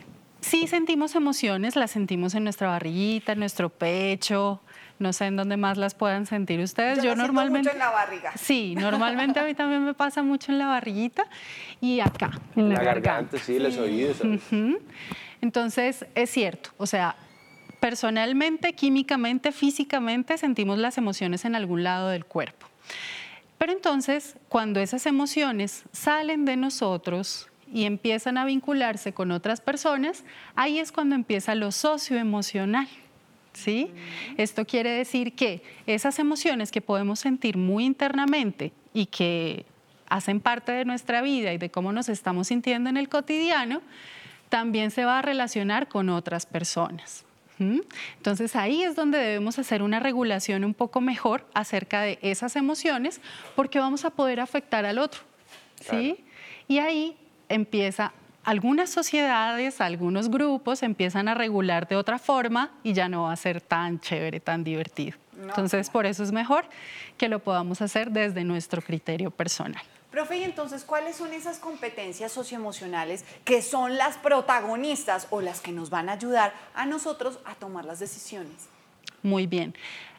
Sí sentimos emociones, las sentimos en nuestra barriguita, en nuestro pecho, no sé en dónde más las puedan sentir ustedes. Yo, Yo las siento normalmente mucho en la barriga. Sí, normalmente a mí también me pasa mucho en la barriguita y acá, en la, la garganta. garganta. Sí, sí, los oídos. ¿Sabes? Uh-huh. Entonces, es cierto, o sea, personalmente, químicamente, físicamente sentimos las emociones en algún lado del cuerpo. Pero entonces, cuando esas emociones salen de nosotros y empiezan a vincularse con otras personas, ahí es cuando empieza lo socioemocional, ¿sí? Mm. Esto quiere decir que esas emociones que podemos sentir muy internamente y que hacen parte de nuestra vida y de cómo nos estamos sintiendo en el cotidiano, también se va a relacionar con otras personas. Entonces ahí es donde debemos hacer una regulación un poco mejor acerca de esas emociones, porque vamos a poder afectar al otro, ¿sí? Claro. Y ahí empieza, algunas sociedades, algunos grupos empiezan a regular de otra forma y ya no va a ser tan chévere, tan divertido. No. Entonces por eso es mejor que lo podamos hacer desde nuestro criterio personal. Profe, y entonces, ¿cuáles son esas competencias socioemocionales que son las protagonistas o las que nos van a ayudar a nosotros a tomar las decisiones? Muy bien.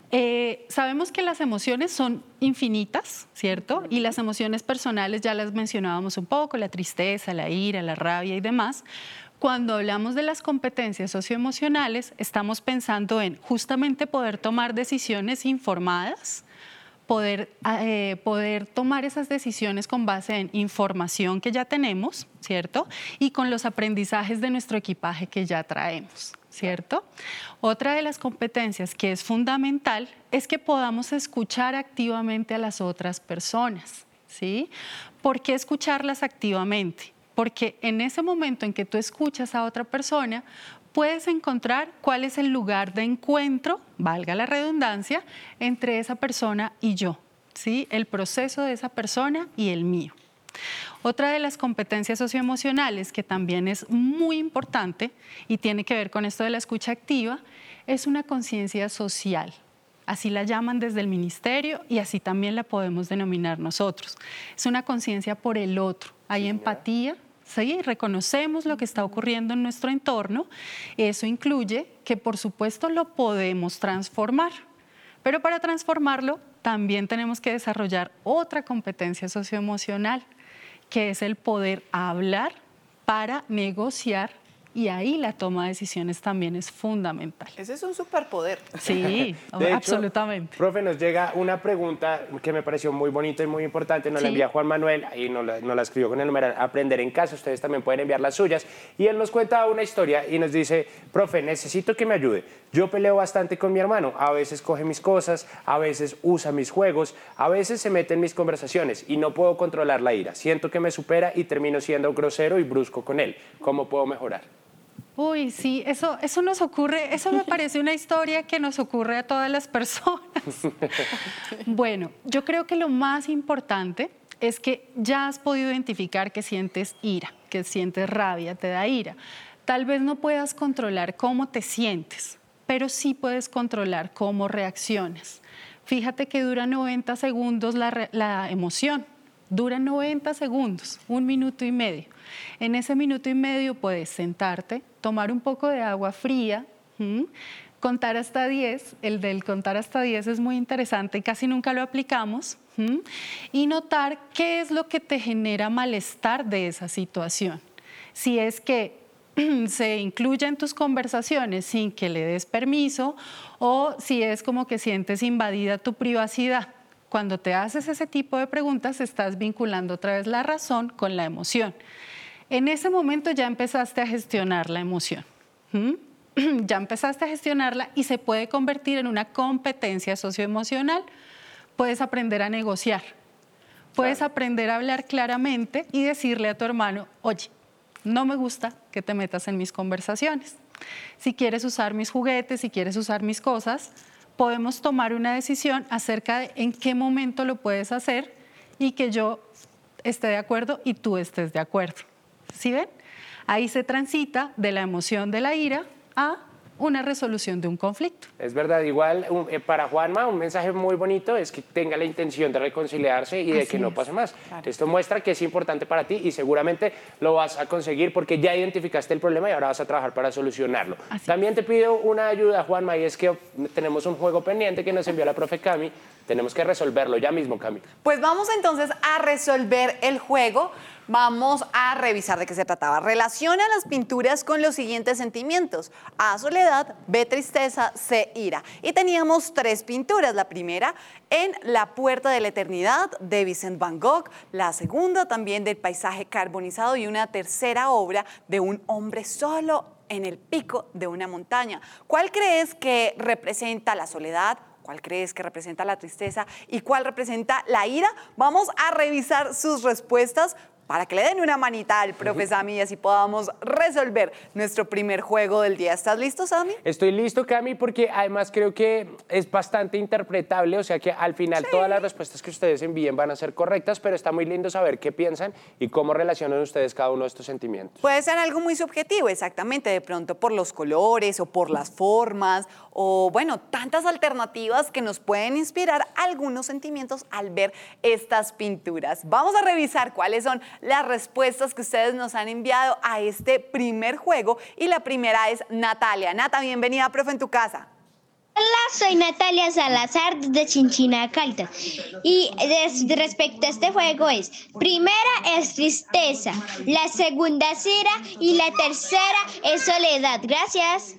Eh, sabemos que las emociones son infinitas, ¿cierto? Y las emociones personales ya las mencionábamos un poco, la tristeza, la ira, la rabia y demás. Cuando hablamos de las competencias socioemocionales, estamos pensando en justamente poder tomar decisiones informadas, Poder, eh, poder tomar esas decisiones con base en información que ya tenemos, ¿cierto? Y con los aprendizajes de nuestro equipaje que ya traemos, ¿cierto? Otra de las competencias que es fundamental es que podamos escuchar activamente a las otras personas, ¿sí? ¿Por qué escucharlas activamente? Porque en ese momento en que tú escuchas a otra persona, puedes encontrar cuál es el lugar de encuentro, valga la redundancia, entre esa persona y yo, ¿sí? El proceso de esa persona y el mío. Otra de las competencias socioemocionales que también es muy importante y tiene que ver con esto de la escucha activa es una conciencia social. Así la llaman desde el ministerio y así también la podemos denominar nosotros. Es una conciencia por el otro, hay empatía. Sí, reconocemos lo que está ocurriendo en nuestro entorno. Eso incluye que, por supuesto, lo podemos transformar. Pero para transformarlo, también tenemos que desarrollar otra competencia socioemocional, que es el poder hablar para negociar, y ahí la toma de decisiones también es fundamental. Ese es un superpoder. Sí, de absolutamente. Hecho, profe, nos llega una pregunta que me pareció muy bonita y muy importante. Nos sí. la envía Juan Manuel y nos la, nos la escribió con el numeral Aprender en Casa. Ustedes también pueden enviar las suyas. Y él nos cuenta una historia y nos dice: profe, necesito que me ayude. Yo peleo bastante con mi hermano. A veces coge mis cosas, a veces usa mis juegos, a veces se mete en mis conversaciones y no puedo controlar la ira. Siento que me supera y termino siendo grosero y brusco con él. ¿Cómo puedo mejorar? Uy, sí, eso, eso nos ocurre, eso me parece una historia que nos ocurre a todas las personas. Bueno, yo creo que lo más importante es que ya has podido identificar que sientes ira, que sientes rabia, te da ira. Tal vez no puedas controlar cómo te sientes, pero sí puedes controlar cómo reaccionas. Fíjate que dura noventa segundos la, la emoción. Dura noventa segundos, un minuto y medio. En ese minuto y medio puedes sentarte, tomar un poco de agua fría, ¿m? contar hasta diez. El del contar hasta diez es muy interesante y casi nunca lo aplicamos. ¿m? Y notar qué es lo que te genera malestar de esa situación. Si es que se incluya en tus conversaciones sin que le des permiso o si es como que sientes invadida tu privacidad. Cuando te haces ese tipo de preguntas, estás vinculando otra vez la razón con la emoción. En ese momento ya empezaste a gestionar la emoción. ¿Mm? Ya empezaste a gestionarla y se puede convertir en una competencia socioemocional. Puedes aprender a negociar, puedes claro. aprender a hablar claramente y decirle a tu hermano, oye, no me gusta que te metas en mis conversaciones. Si quieres usar mis juguetes, si quieres usar mis cosas, podemos tomar una decisión acerca de en qué momento lo puedes hacer y que yo esté de acuerdo y tú estés de acuerdo. ¿Sí ven? Ahí se transita de la emoción de la ira a una resolución de un conflicto. Es verdad, igual un, eh, para Juanma un mensaje muy bonito es que tenga la intención de reconciliarse y de Así que no es. pase más. Claro. Esto muestra que es importante para ti y seguramente lo vas a conseguir porque ya identificaste el problema y ahora vas a trabajar para solucionarlo. Así También te pido una ayuda, Juanma, y es que tenemos un juego pendiente que nos envió la profe Cami. Tenemos que resolverlo ya mismo, Cami. Pues vamos entonces a resolver el juego. Vamos a revisar de qué se trataba. Relaciona las pinturas con los siguientes sentimientos: A, soledad; B, tristeza; C, ira. Y teníamos tres pinturas. La primera en La puerta de la eternidad de Vincent van Gogh, la segunda también del paisaje carbonizado y una tercera obra de un hombre solo en el pico de una montaña. ¿Cuál crees que representa la soledad? ¿Cuál crees que representa la tristeza? ¿Y cuál representa la ira? Vamos a revisar sus respuestas para que le den una manita al profe Sammy y así podamos resolver nuestro primer juego del día. ¿Estás listo, Sammy? Estoy listo, Cami, porque además creo que es bastante interpretable, o sea que al final sí. todas las respuestas que ustedes envíen van a ser correctas, pero está muy lindo saber qué piensan y cómo relacionan ustedes cada uno de estos sentimientos. Puede ser algo muy subjetivo, exactamente, de pronto por los colores o por las formas o, bueno, tantas alternativas que nos pueden inspirar algunos sentimientos al ver estas pinturas. Vamos a revisar cuáles son las respuestas que ustedes nos han enviado a este primer juego y la primera es Natalia. Nata, bienvenida, profe, en tu casa. Hola, soy Natalia Salazar de Chinchina, Caldas. Y des, respecto a este juego es, primera es tristeza, la segunda es ira y la tercera es soledad. Gracias.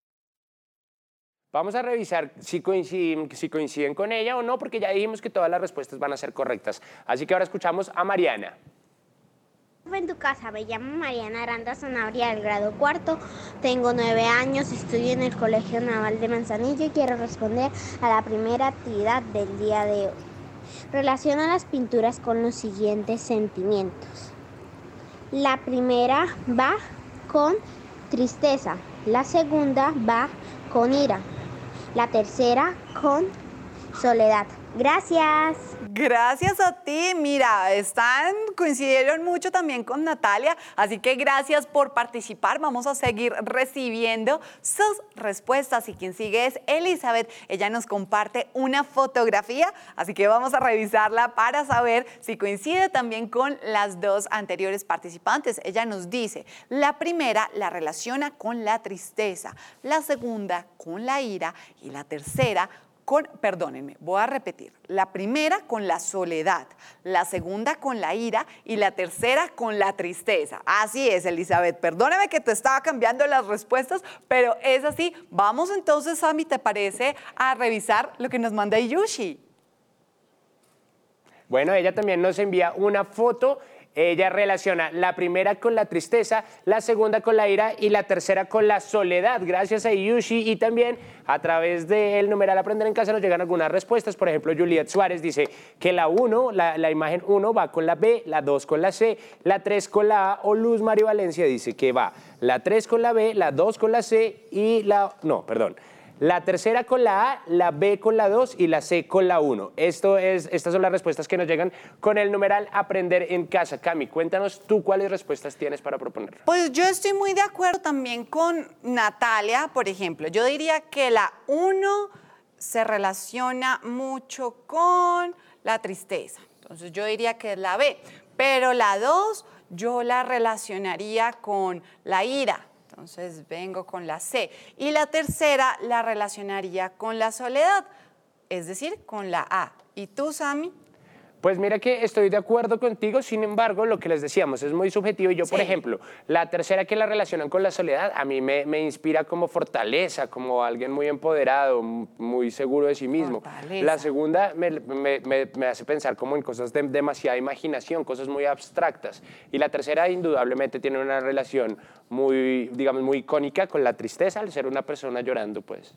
Vamos a revisar si coinciden, si coinciden con ella o no, porque ya dijimos que todas las respuestas van a ser correctas. Así que ahora escuchamos a Mariana. En tu casa, me llamo Mariana Aranda Sanabria del grado cuarto, tengo nueve años, estudio en el Colegio Naval de Manzanillo y quiero responder a la primera actividad del día de hoy. Relaciona las pinturas con los siguientes sentimientos. La primera va con tristeza, la segunda va con ira, la tercera con soledad. Gracias. Gracias a ti. Mira, están, coincidieron mucho también con Natalia, así que gracias por participar. Vamos a seguir recibiendo sus respuestas y quien sigue es Elizabeth. Ella nos comparte una fotografía, así que vamos a revisarla para saber si coincide también con las dos anteriores participantes. Ella nos dice, la primera la relaciona con la tristeza, la segunda con la ira y la tercera con, perdónenme, voy a repetir, la primera con la soledad, la segunda con la ira y la tercera con la tristeza. Así es, Elizabeth, perdóname que te estaba cambiando las respuestas, pero es así. Vamos entonces, Sammy, ¿te parece a revisar lo que nos manda Yushi? Bueno, ella también nos envía una foto. Ella relaciona la primera con la tristeza, la segunda con la ira y la tercera con la soledad. Gracias a Yushi y también a través del numeral Aprender en Casa nos llegan algunas respuestas. Por ejemplo, Juliet Suárez dice que la uno, la, la imagen uno va con la B, la dos con la C, la tres con la A. O Luz Mario Valencia dice que va la tres con la B, la dos con la C y la... No, perdón. La tercera con la A, la B con la dos y la C con la uno. Esto es, estas son las respuestas que nos llegan con el numeral Aprender en Casa. Cami, cuéntanos tú cuáles respuestas tienes para proponer. Pues yo estoy muy de acuerdo también con Natalia, por ejemplo. Yo diría que la uno se relaciona mucho con la tristeza. Entonces yo diría que es la B. Pero la dos yo la relacionaría con la ira. Entonces vengo con la C. Y la tercera la relacionaría con la soledad, es decir, con la A. ¿Y tú, Sammy? Pues mira que estoy de acuerdo contigo, sin embargo, lo que les decíamos es muy subjetivo. Y yo, sí. por ejemplo, la tercera que la relacionan con la soledad, a mí me, me inspira como fortaleza, como alguien muy empoderado, muy seguro de sí mismo. Fortaleza. La segunda me, me, me, me hace pensar como en cosas de demasiada imaginación, cosas muy abstractas. Y la tercera, indudablemente, tiene una relación muy, digamos, muy icónica con la tristeza, al ser una persona llorando, pues.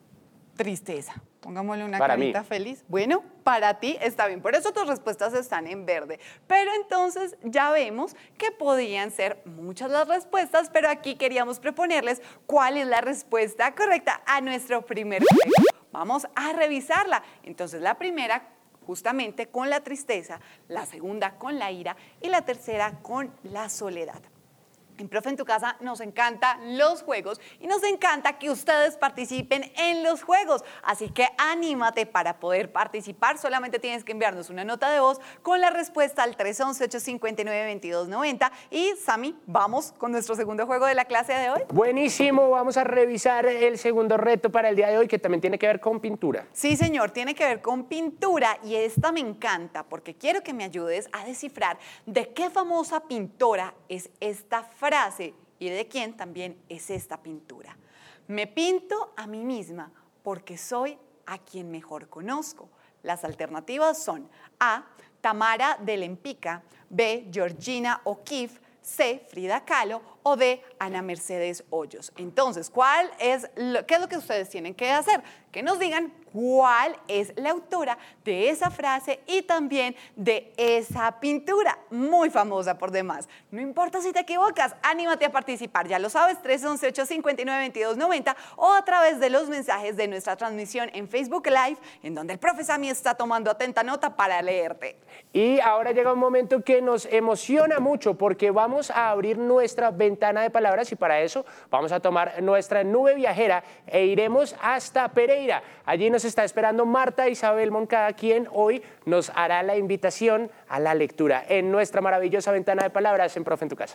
Tristeza. Pongámosle una para carita mí. feliz. Bueno, para ti está bien. Por eso tus respuestas están en verde. Pero entonces ya vemos que podían ser muchas las respuestas, pero aquí queríamos proponerles cuál es la respuesta correcta a nuestro primer juego. Vamos a revisarla. Entonces la primera justamente con la tristeza, la segunda con la ira y la tercera con la soledad. En Profe en tu Casa nos encantan los juegos y nos encanta que ustedes participen en los juegos. Así que anímate para poder participar. Solamente tienes que enviarnos una nota de voz con la respuesta al tres once, ocho cinco nueve, veintidós noventa. Y Sammy, vamos con nuestro segundo juego de la clase de hoy. Buenísimo, vamos a revisar el segundo reto para el día de hoy, que también tiene que ver con pintura. Sí, señor, tiene que ver con pintura y esta me encanta porque quiero que me ayudes a descifrar de qué famosa pintora es esta frase. frase y de quién también es esta pintura. Me pinto a mí misma porque soy a quien mejor conozco. Las alternativas son A. Tamara de Lempicka, B. Georgina O'Keeffe, C. Frida Kahlo o D. Ana Mercedes Hoyos. Entonces, ¿cuál es lo, ¿qué es lo que ustedes tienen que hacer? Que nos digan cuál es la autora de esa frase y también de esa pintura muy famosa por demás. No importa si te equivocas, anímate a participar. Ya lo sabes, tres once, ocho cinco nueve, veintidós noventa o a través de los mensajes de nuestra transmisión en Facebook Live, en donde el profe Sammy está tomando atenta nota para leerte. Y ahora llega un momento que nos emociona mucho porque vamos a abrir nuestra ventana de palabras y para eso vamos a tomar nuestra nube viajera e iremos hasta Pereira. Allí nos está esperando Marta Isabel Moncada, quien hoy nos hará la invitación a la lectura en nuestra maravillosa ventana de palabras en Profe en tu Casa.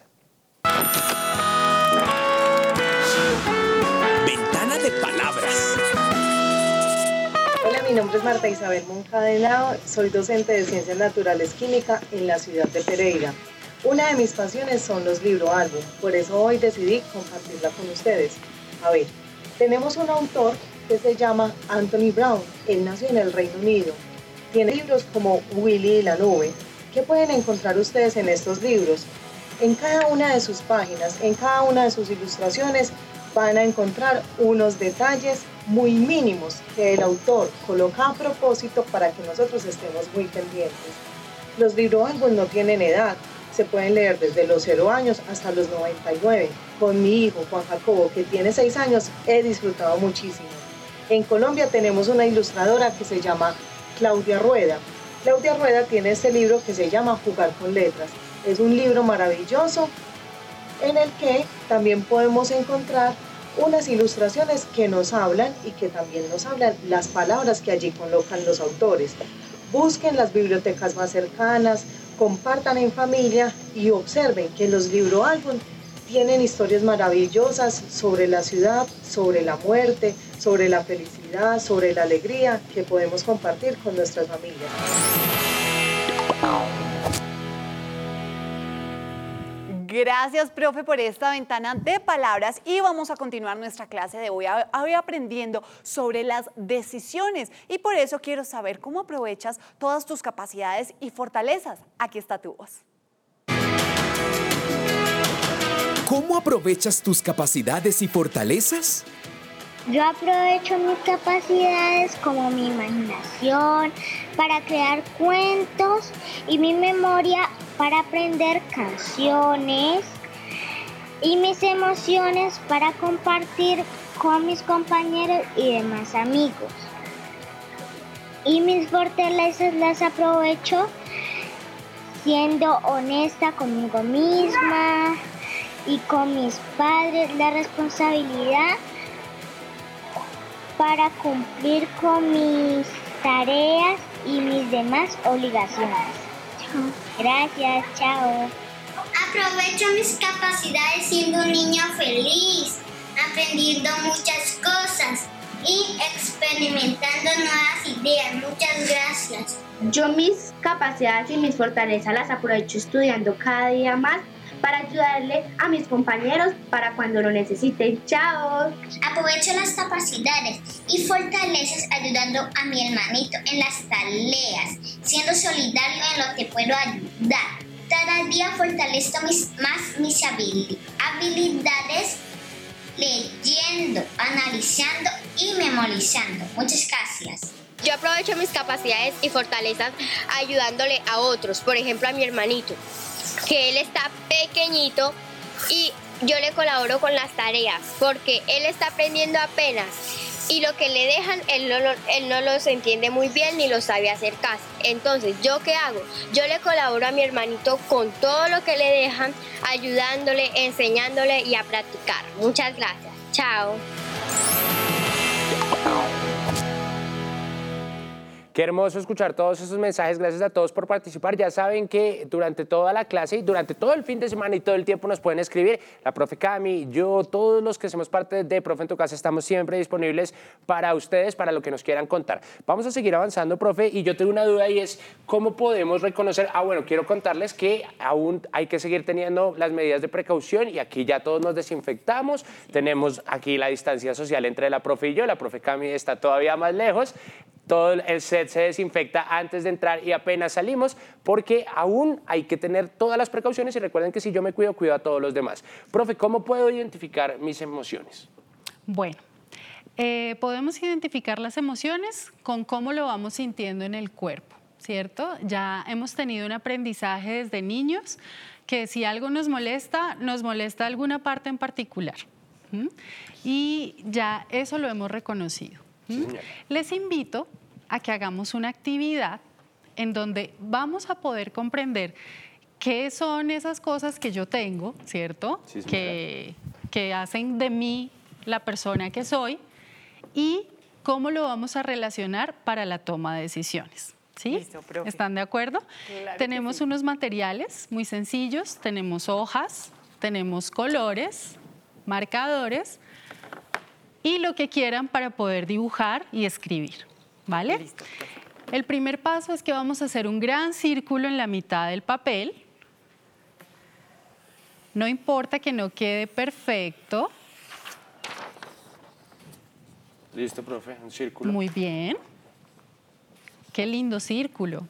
Ventana de palabras. Hola, mi nombre es Marta Isabel Moncada Henao, soy docente de Ciencias Naturales Química en la ciudad de Pereira. Una de mis pasiones son los libroálbum, por eso hoy decidí compartirla con ustedes. A ver, tenemos un autor que se llama Anthony Brown. Él nació en el Reino Unido. Tiene libros como Willy y la nube. ¿Qué pueden encontrar ustedes en estos libros? En cada una de sus páginas, en cada una de sus ilustraciones, van a encontrar unos detalles muy mínimos que el autor coloca a propósito para que nosotros estemos muy pendientes. Los libroálbum no tienen edad. Se pueden leer desde los cero años hasta los noventa y nueve. Con mi hijo, Juan Jacobo, que tiene seis años, he disfrutado muchísimo. En Colombia tenemos una ilustradora que se llama Claudia Rueda. Claudia Rueda tiene este libro que se llama Jugar con Letras. Es un libro maravilloso en el que también podemos encontrar unas ilustraciones que nos hablan y que también nos hablan las palabras que allí colocan los autores. Busquen las bibliotecas más cercanas, compartan en familia y observen que los libroálbum tienen historias maravillosas sobre la ciudad, sobre la muerte, sobre la felicidad, sobre la alegría que podemos compartir con nuestras familias. Gracias, profe, por esta ventana de palabras y vamos a continuar nuestra clase de hoy, hoy aprendiendo sobre las decisiones y por eso quiero saber cómo aprovechas todas tus capacidades y fortalezas. Aquí está tu voz. ¿Cómo aprovechas tus capacidades y fortalezas? Yo aprovecho mis capacidades como mi imaginación para crear cuentos y mi memoria para aprender canciones y mis emociones para compartir con mis compañeros y demás amigos. Y mis fortalezas las aprovecho siendo honesta conmigo misma y con mis padres, la responsabilidad para cumplir con mis tareas y mis demás obligaciones. Gracias, chao. Aprovecho mis capacidades siendo un niño feliz, aprendiendo muchas cosas y experimentando nuevas ideas. Muchas gracias. Yo mis capacidades y mis fortalezas las aprovecho estudiando cada día más para ayudarle a mis compañeros para cuando lo necesiten. ¡Chao! Aprovecho las capacidades y fortalezas ayudando a mi hermanito en las tareas, siendo solidario en lo que puedo ayudar. Cada día fortalezco mis, más mis habili- habilidades leyendo, analizando y memorizando. Muchas gracias. Yo aprovecho mis capacidades y fortalezas ayudándole a otros, por ejemplo a mi hermanito, que él está pequeñito y yo le colaboro con las tareas porque él está aprendiendo apenas y lo que le dejan él no, lo, él no los entiende muy bien ni lo sabe hacer casi. Entonces, ¿yo qué hago? Yo le colaboro a mi hermanito con todo lo que le dejan, ayudándole, enseñándole y a practicar. Muchas gracias. Chao. Qué hermoso escuchar todos esos mensajes. Gracias a todos por participar. Ya saben que durante toda la clase y durante todo el fin de semana y todo el tiempo nos pueden escribir. La profe Cami, yo, todos los que hacemos parte de Profe en tu Casa estamos siempre disponibles para ustedes, para lo que nos quieran contar. Vamos a seguir avanzando, profe, y yo tengo una duda y es ¿cómo podemos reconocer? Ah, bueno, quiero contarles que aún hay que seguir teniendo las medidas de precaución y aquí ya todos nos desinfectamos. Tenemos aquí la distancia social entre la profe y yo. La profe Cami está todavía más lejos. Todo el set se desinfecta antes de entrar y apenas salimos porque aún hay que tener todas las precauciones y recuerden que si yo me cuido, cuido a todos los demás. Profe, ¿cómo puedo identificar mis emociones? Bueno, eh, podemos identificar las emociones con cómo lo vamos sintiendo en el cuerpo, ¿cierto? Ya hemos tenido un aprendizaje desde niños que si algo nos molesta, nos molesta alguna parte en particular. ¿Mm? Y ya eso lo hemos reconocido. ¿Mm? Les invito a que hagamos una actividad en donde vamos a poder comprender qué son esas cosas que yo tengo, ¿cierto? Sí, que, que hacen de mí la persona que soy y cómo lo vamos a relacionar para la toma de decisiones. ¿Sí? Listo, profe. ¿Están de acuerdo? Claro. Tenemos unos materiales muy sencillos, tenemos hojas, tenemos colores, marcadores y lo que quieran para poder dibujar y escribir, ¿vale? Listo. El primer paso es que vamos a hacer un gran círculo en la mitad del papel. No importa que no quede perfecto. Listo, profe, un círculo. Muy bien. Qué lindo círculo.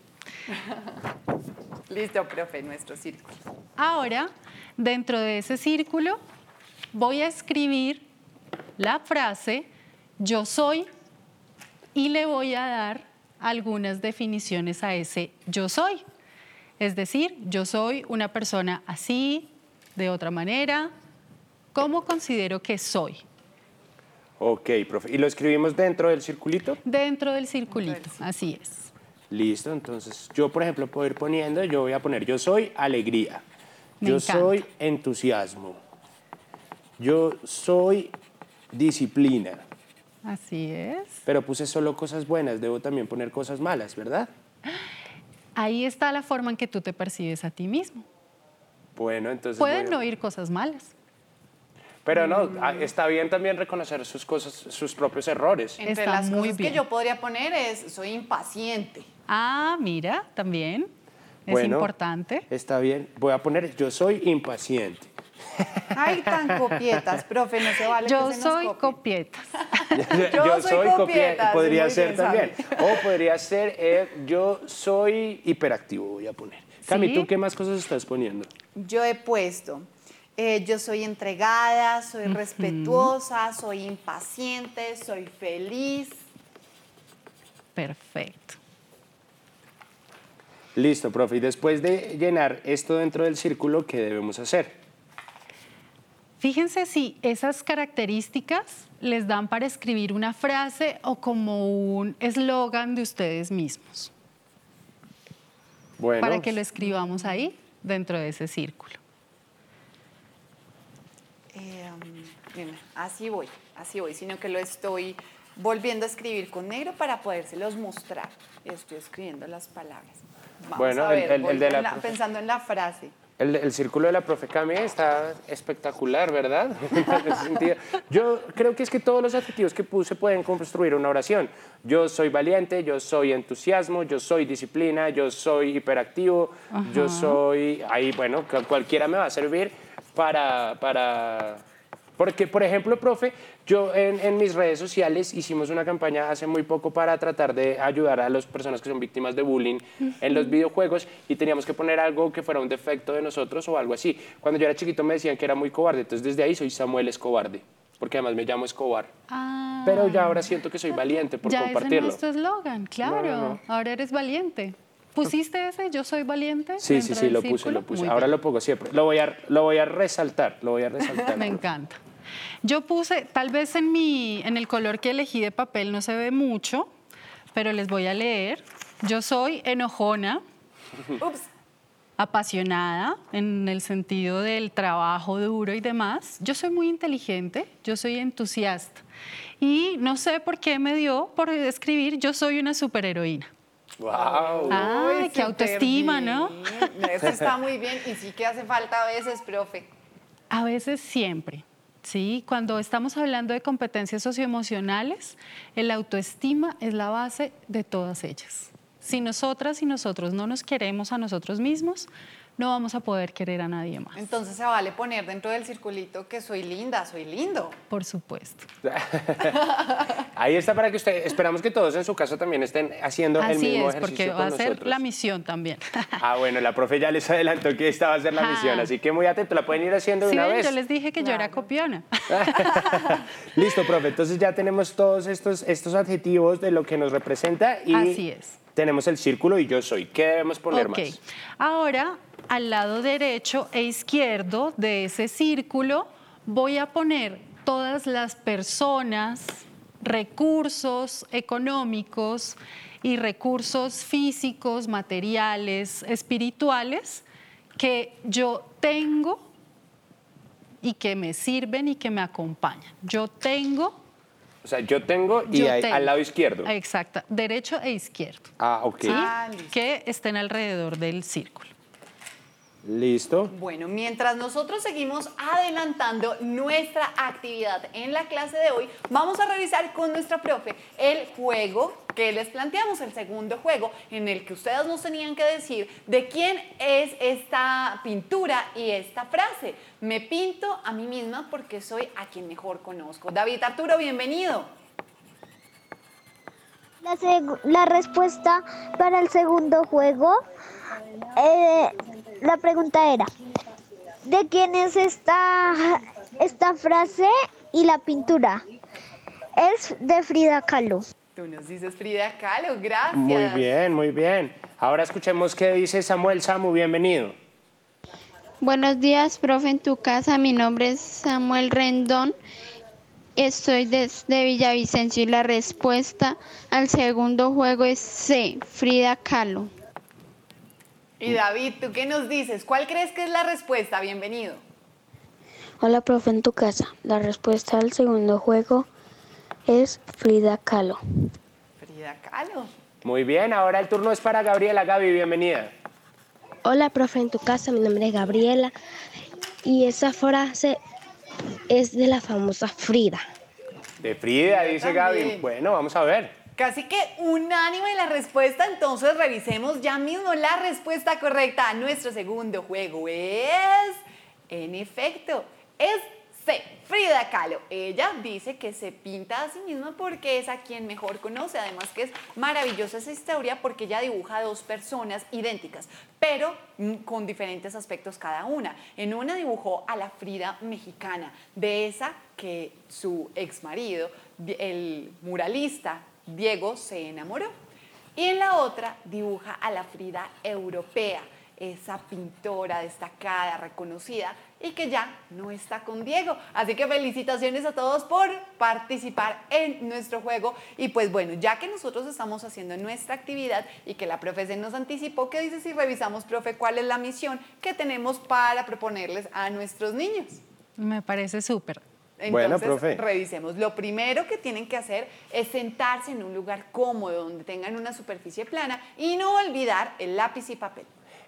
Listo, profe, nuestro círculo. Ahora, dentro de ese círculo, voy a escribir la frase yo soy y le voy a dar algunas definiciones a ese yo soy. Es decir, yo soy una persona así, de otra manera. ¿Cómo considero que soy? Ok, profe. ¿Y lo escribimos dentro del circulito? Dentro del circulito, así es. Listo, entonces yo, por ejemplo, puedo ir poniendo, yo voy a poner yo soy alegría, Me yo encanta. soy entusiasmo, yo soy disciplina. Así es. Pero puse solo cosas buenas, debo también poner cosas malas, ¿verdad? Ahí está la forma en que tú te percibes a ti mismo. Bueno, entonces... Pueden voy a- no ir cosas malas. Pero no, ah, está bien también reconocer sus cosas, sus propios errores. Entre Está las muy cosas bien. que yo podría poner es soy impaciente. Ah, mira, también. Es Bueno, importante. Está bien, voy a poner yo soy impaciente. Ay, tan copietas, profe, no se vale Yo que se nos soy copie. copietas. Yo soy copie- copietas, podría muy ser bien, también. O podría ser eh, yo soy hiperactivo, voy a poner. Cami, Sí. ¿tú qué más cosas estás poniendo? Yo he puesto, eh, yo soy entregada, soy respetuosa, soy impaciente, soy feliz. Perfecto. Listo, profe. Y después de llenar esto dentro del círculo, ¿qué debemos hacer? Fíjense si esas características les dan para escribir una frase o como un eslogan de ustedes mismos. Bueno, Para que lo escribamos ahí, dentro de ese círculo. Eh, mira, así voy, así voy, sino que lo estoy volviendo a escribir con negro para podérselos mostrar. Estoy escribiendo las palabras. Vamos Bueno, a el- ver, el- el voy de con la la- profe. pensando en la frase. El, el círculo de la profe Cami está espectacular, ¿verdad? En ese sentido. Yo creo que es que todos los adjetivos que puse pueden construir una oración. Yo soy valiente, yo soy entusiasmo, yo soy disciplina, yo soy hiperactivo, Ajá. yo soy... Ahí, bueno, cualquiera me va a servir para... para porque, por ejemplo, profe, yo en, en mis redes sociales hicimos una campaña hace muy poco para tratar de ayudar a las personas que son víctimas de bullying uh-huh. en los videojuegos y teníamos que poner algo que fuera un defecto de nosotros o algo así. Cuando yo era chiquito me decían que era muy cobarde, entonces desde ahí soy Samuel Escobarde, porque además me llamo Escobar. Ah. Pero ya ahora siento que soy valiente por ya compartirlo. Ya ese no es tu eslogan, claro, no, no, no. Ahora eres valiente. ¿Pusiste ese, yo soy valiente? Sí, sí, sí, lo puse, círculo? lo puse. Muy Ahora bien. Lo pongo siempre. Lo voy a, lo voy a resaltar, lo voy a resaltar. Me encanta. Yo puse, tal vez en, mi, en el color que elegí de papel no se ve mucho, pero les voy a leer. Yo soy enojona, Ups. apasionada en el sentido del trabajo duro y demás. Yo soy muy inteligente, yo soy entusiasta. Y no sé por qué me dio por escribir, yo soy una superheroína. ¡Wow! ¡Ay, qué autoestima!, bien. ¿No? Eso está muy bien y sí que hace falta a veces, profe. A veces siempre. Sí, cuando estamos hablando de competencias socioemocionales, el autoestima es la base de todas ellas. Si nosotras y nosotros no nos queremos a nosotros mismos, no vamos a poder querer a nadie más. Entonces se vale poner dentro del circulito que soy linda, soy lindo. Por supuesto. Ahí está para que usted, esperamos que todos en su casa también estén haciendo Así el mismo es, ejercicio porque va con a ser nosotros. la misión también. Ah, bueno, la profe ya les adelantó que esta va a ser la misión, así que muy atento, la pueden ir haciendo de sí, una ven, vez. Yo les dije que claro. yo era copiona. Listo, profe, entonces ya tenemos todos estos, estos adjetivos de lo que nos representa y Así es. Tenemos el círculo y yo soy. ¿Qué debemos poner okay. más? Ahora, al lado derecho e izquierdo de ese círculo, voy a poner todas las personas, recursos económicos y recursos físicos, materiales, espirituales, que yo tengo y que me sirven y que me acompañan. Yo tengo... O sea, yo tengo y yo hay, tengo. al lado izquierdo. Exacto, derecho e izquierdo. Ah, ok. ¿Sí? Ah, que estén alrededor del círculo. Listo. Bueno, mientras nosotros seguimos adelantando nuestra actividad en la clase de hoy, vamos a revisar con nuestra profe el juego que les planteamos, el segundo juego, en el que ustedes nos tenían que decir de quién es esta pintura y esta frase. Me pinto a mí misma porque soy a quien mejor conozco. David Arturo, bienvenido. La, la respuesta para el segundo juego, eh, la pregunta era, ¿de quién es esta, esta frase y la pintura? Es de Frida Kahlo. Tú nos dices Frida Kahlo, gracias. Muy bien, muy bien. Ahora escuchemos qué dice Samuel. Samu, bienvenido. Buenos días, profe, en tu casa. Mi nombre es Samuel Rendón. Estoy desde Villavicencio y la respuesta al segundo juego es C, Frida Kahlo. Y David, ¿tú qué nos dices? ¿Cuál crees que es la respuesta? Bienvenido. Hola, profe, en tu casa. La respuesta al segundo juego es Frida Kahlo. Frida Kahlo. Muy bien, ahora el turno es para Gabriela. Gaby, bienvenida. Hola, profe, en tu casa. Mi nombre es Gabriela y esa frase es de la famosa Frida. De Frida, dice Gaby. Bueno, vamos a ver. Casi que unánime la respuesta, entonces revisemos ya mismo la respuesta correcta a nuestro segundo juego. Es, en efecto, es C, Frida Kahlo. Ella dice que se pinta a sí misma porque es a quien mejor conoce. Además que es maravillosa esa historia porque ella dibuja a dos personas idénticas, pero con diferentes aspectos cada una. En una dibujó a la Frida mexicana, de esa que su exmarido, el muralista Diego, se enamoró. Y en la otra dibuja a la Frida europea, esa pintora destacada, reconocida y que ya no está con Diego. Así que felicitaciones a todos por participar en nuestro juego. Y pues bueno, ya que nosotros estamos haciendo nuestra actividad y que la profe se nos anticipó, ¿qué dice si revisamos, profe, cuál es la misión que tenemos para proponerles a nuestros niños? Me parece súper. Entonces, bueno, profe. revisemos. Lo primero que tienen que hacer es sentarse en un lugar cómodo donde tengan una superficie plana y no olvidar el lápiz y papel.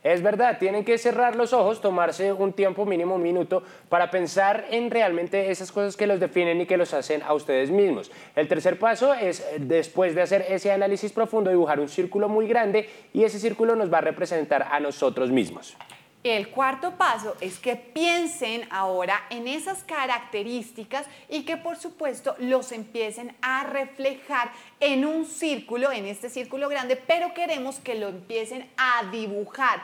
Es verdad, tienen que cerrar los ojos, tomarse un tiempo mínimo, un minuto, para pensar en realmente esas cosas que los definen y que los hacen a ustedes mismos. El tercer paso es, después de hacer ese análisis profundo, dibujar un círculo muy grande y ese círculo nos va a representar a nosotros mismos. El cuarto paso es que piensen ahora en esas características y que por supuesto los empiecen a reflejar en un círculo, en este círculo grande, pero queremos que lo empiecen a dibujar.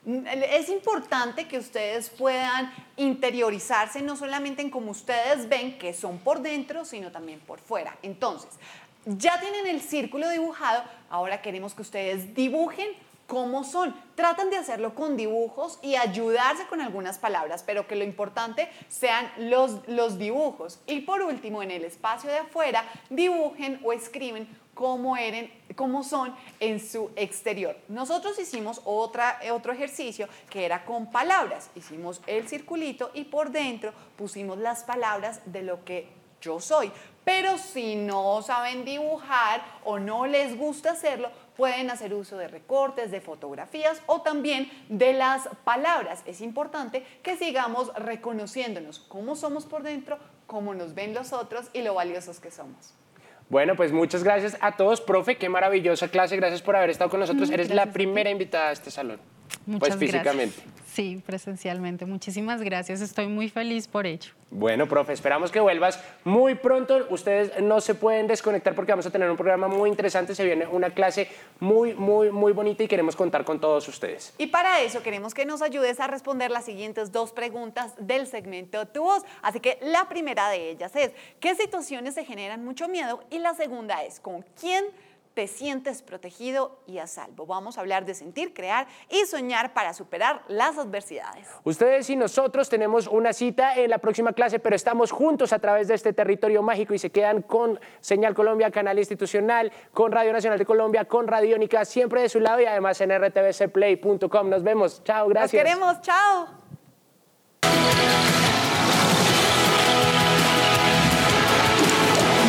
Es importante que ustedes puedan interiorizarse no solamente en cómo ustedes ven que son por dentro, sino también por fuera. Entonces, ya tienen el círculo dibujado, ahora queremos que ustedes dibujen cómo son. Tratan de hacerlo con dibujos y ayudarse con algunas palabras, pero que lo importante sean los, los dibujos. Y por último, en el espacio de afuera, dibujen o escriben cómo, eren, cómo son en su exterior. Nosotros hicimos otra, otro ejercicio que era con palabras. Hicimos el circulito y por dentro pusimos las palabras de lo que yo soy. Pero si no saben dibujar o no les gusta hacerlo, pueden hacer uso de recortes, de fotografías o también de las palabras. Es importante que sigamos reconociéndonos cómo somos por dentro, cómo nos ven los otros y lo valiosos que somos. Bueno, pues muchas gracias a todos. Profe, qué maravillosa clase. Gracias por haber estado con nosotros. Eres la primera invitada a este salón. Muchas pues físicamente. Gracias. Sí, presencialmente. Muchísimas gracias. Estoy muy feliz por ello. Bueno, profe, esperamos que vuelvas muy pronto. Ustedes no se pueden desconectar porque vamos a tener un programa muy interesante. Se viene una clase muy, muy, muy bonita y queremos contar con todos ustedes. Y para eso queremos que nos ayudes a responder las siguientes dos preguntas del segmento Tu Voz. Así que la primera de ellas es, ¿qué situaciones te generan mucho miedo? Y la segunda es, ¿con quién te sientes protegido y a salvo? Vamos a hablar de sentir, crear y soñar para superar las adversidades. Ustedes y nosotros tenemos una cita en la próxima clase, pero estamos juntos a través de este territorio mágico y se quedan con Señal Colombia, Canal Institucional, con Radio Nacional de Colombia, con Radiónica, siempre de su lado y además en r t v c play punto com. Nos vemos. Chao, gracias. Nos queremos. Chao.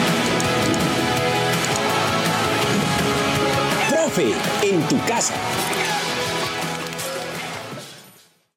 En tu casa.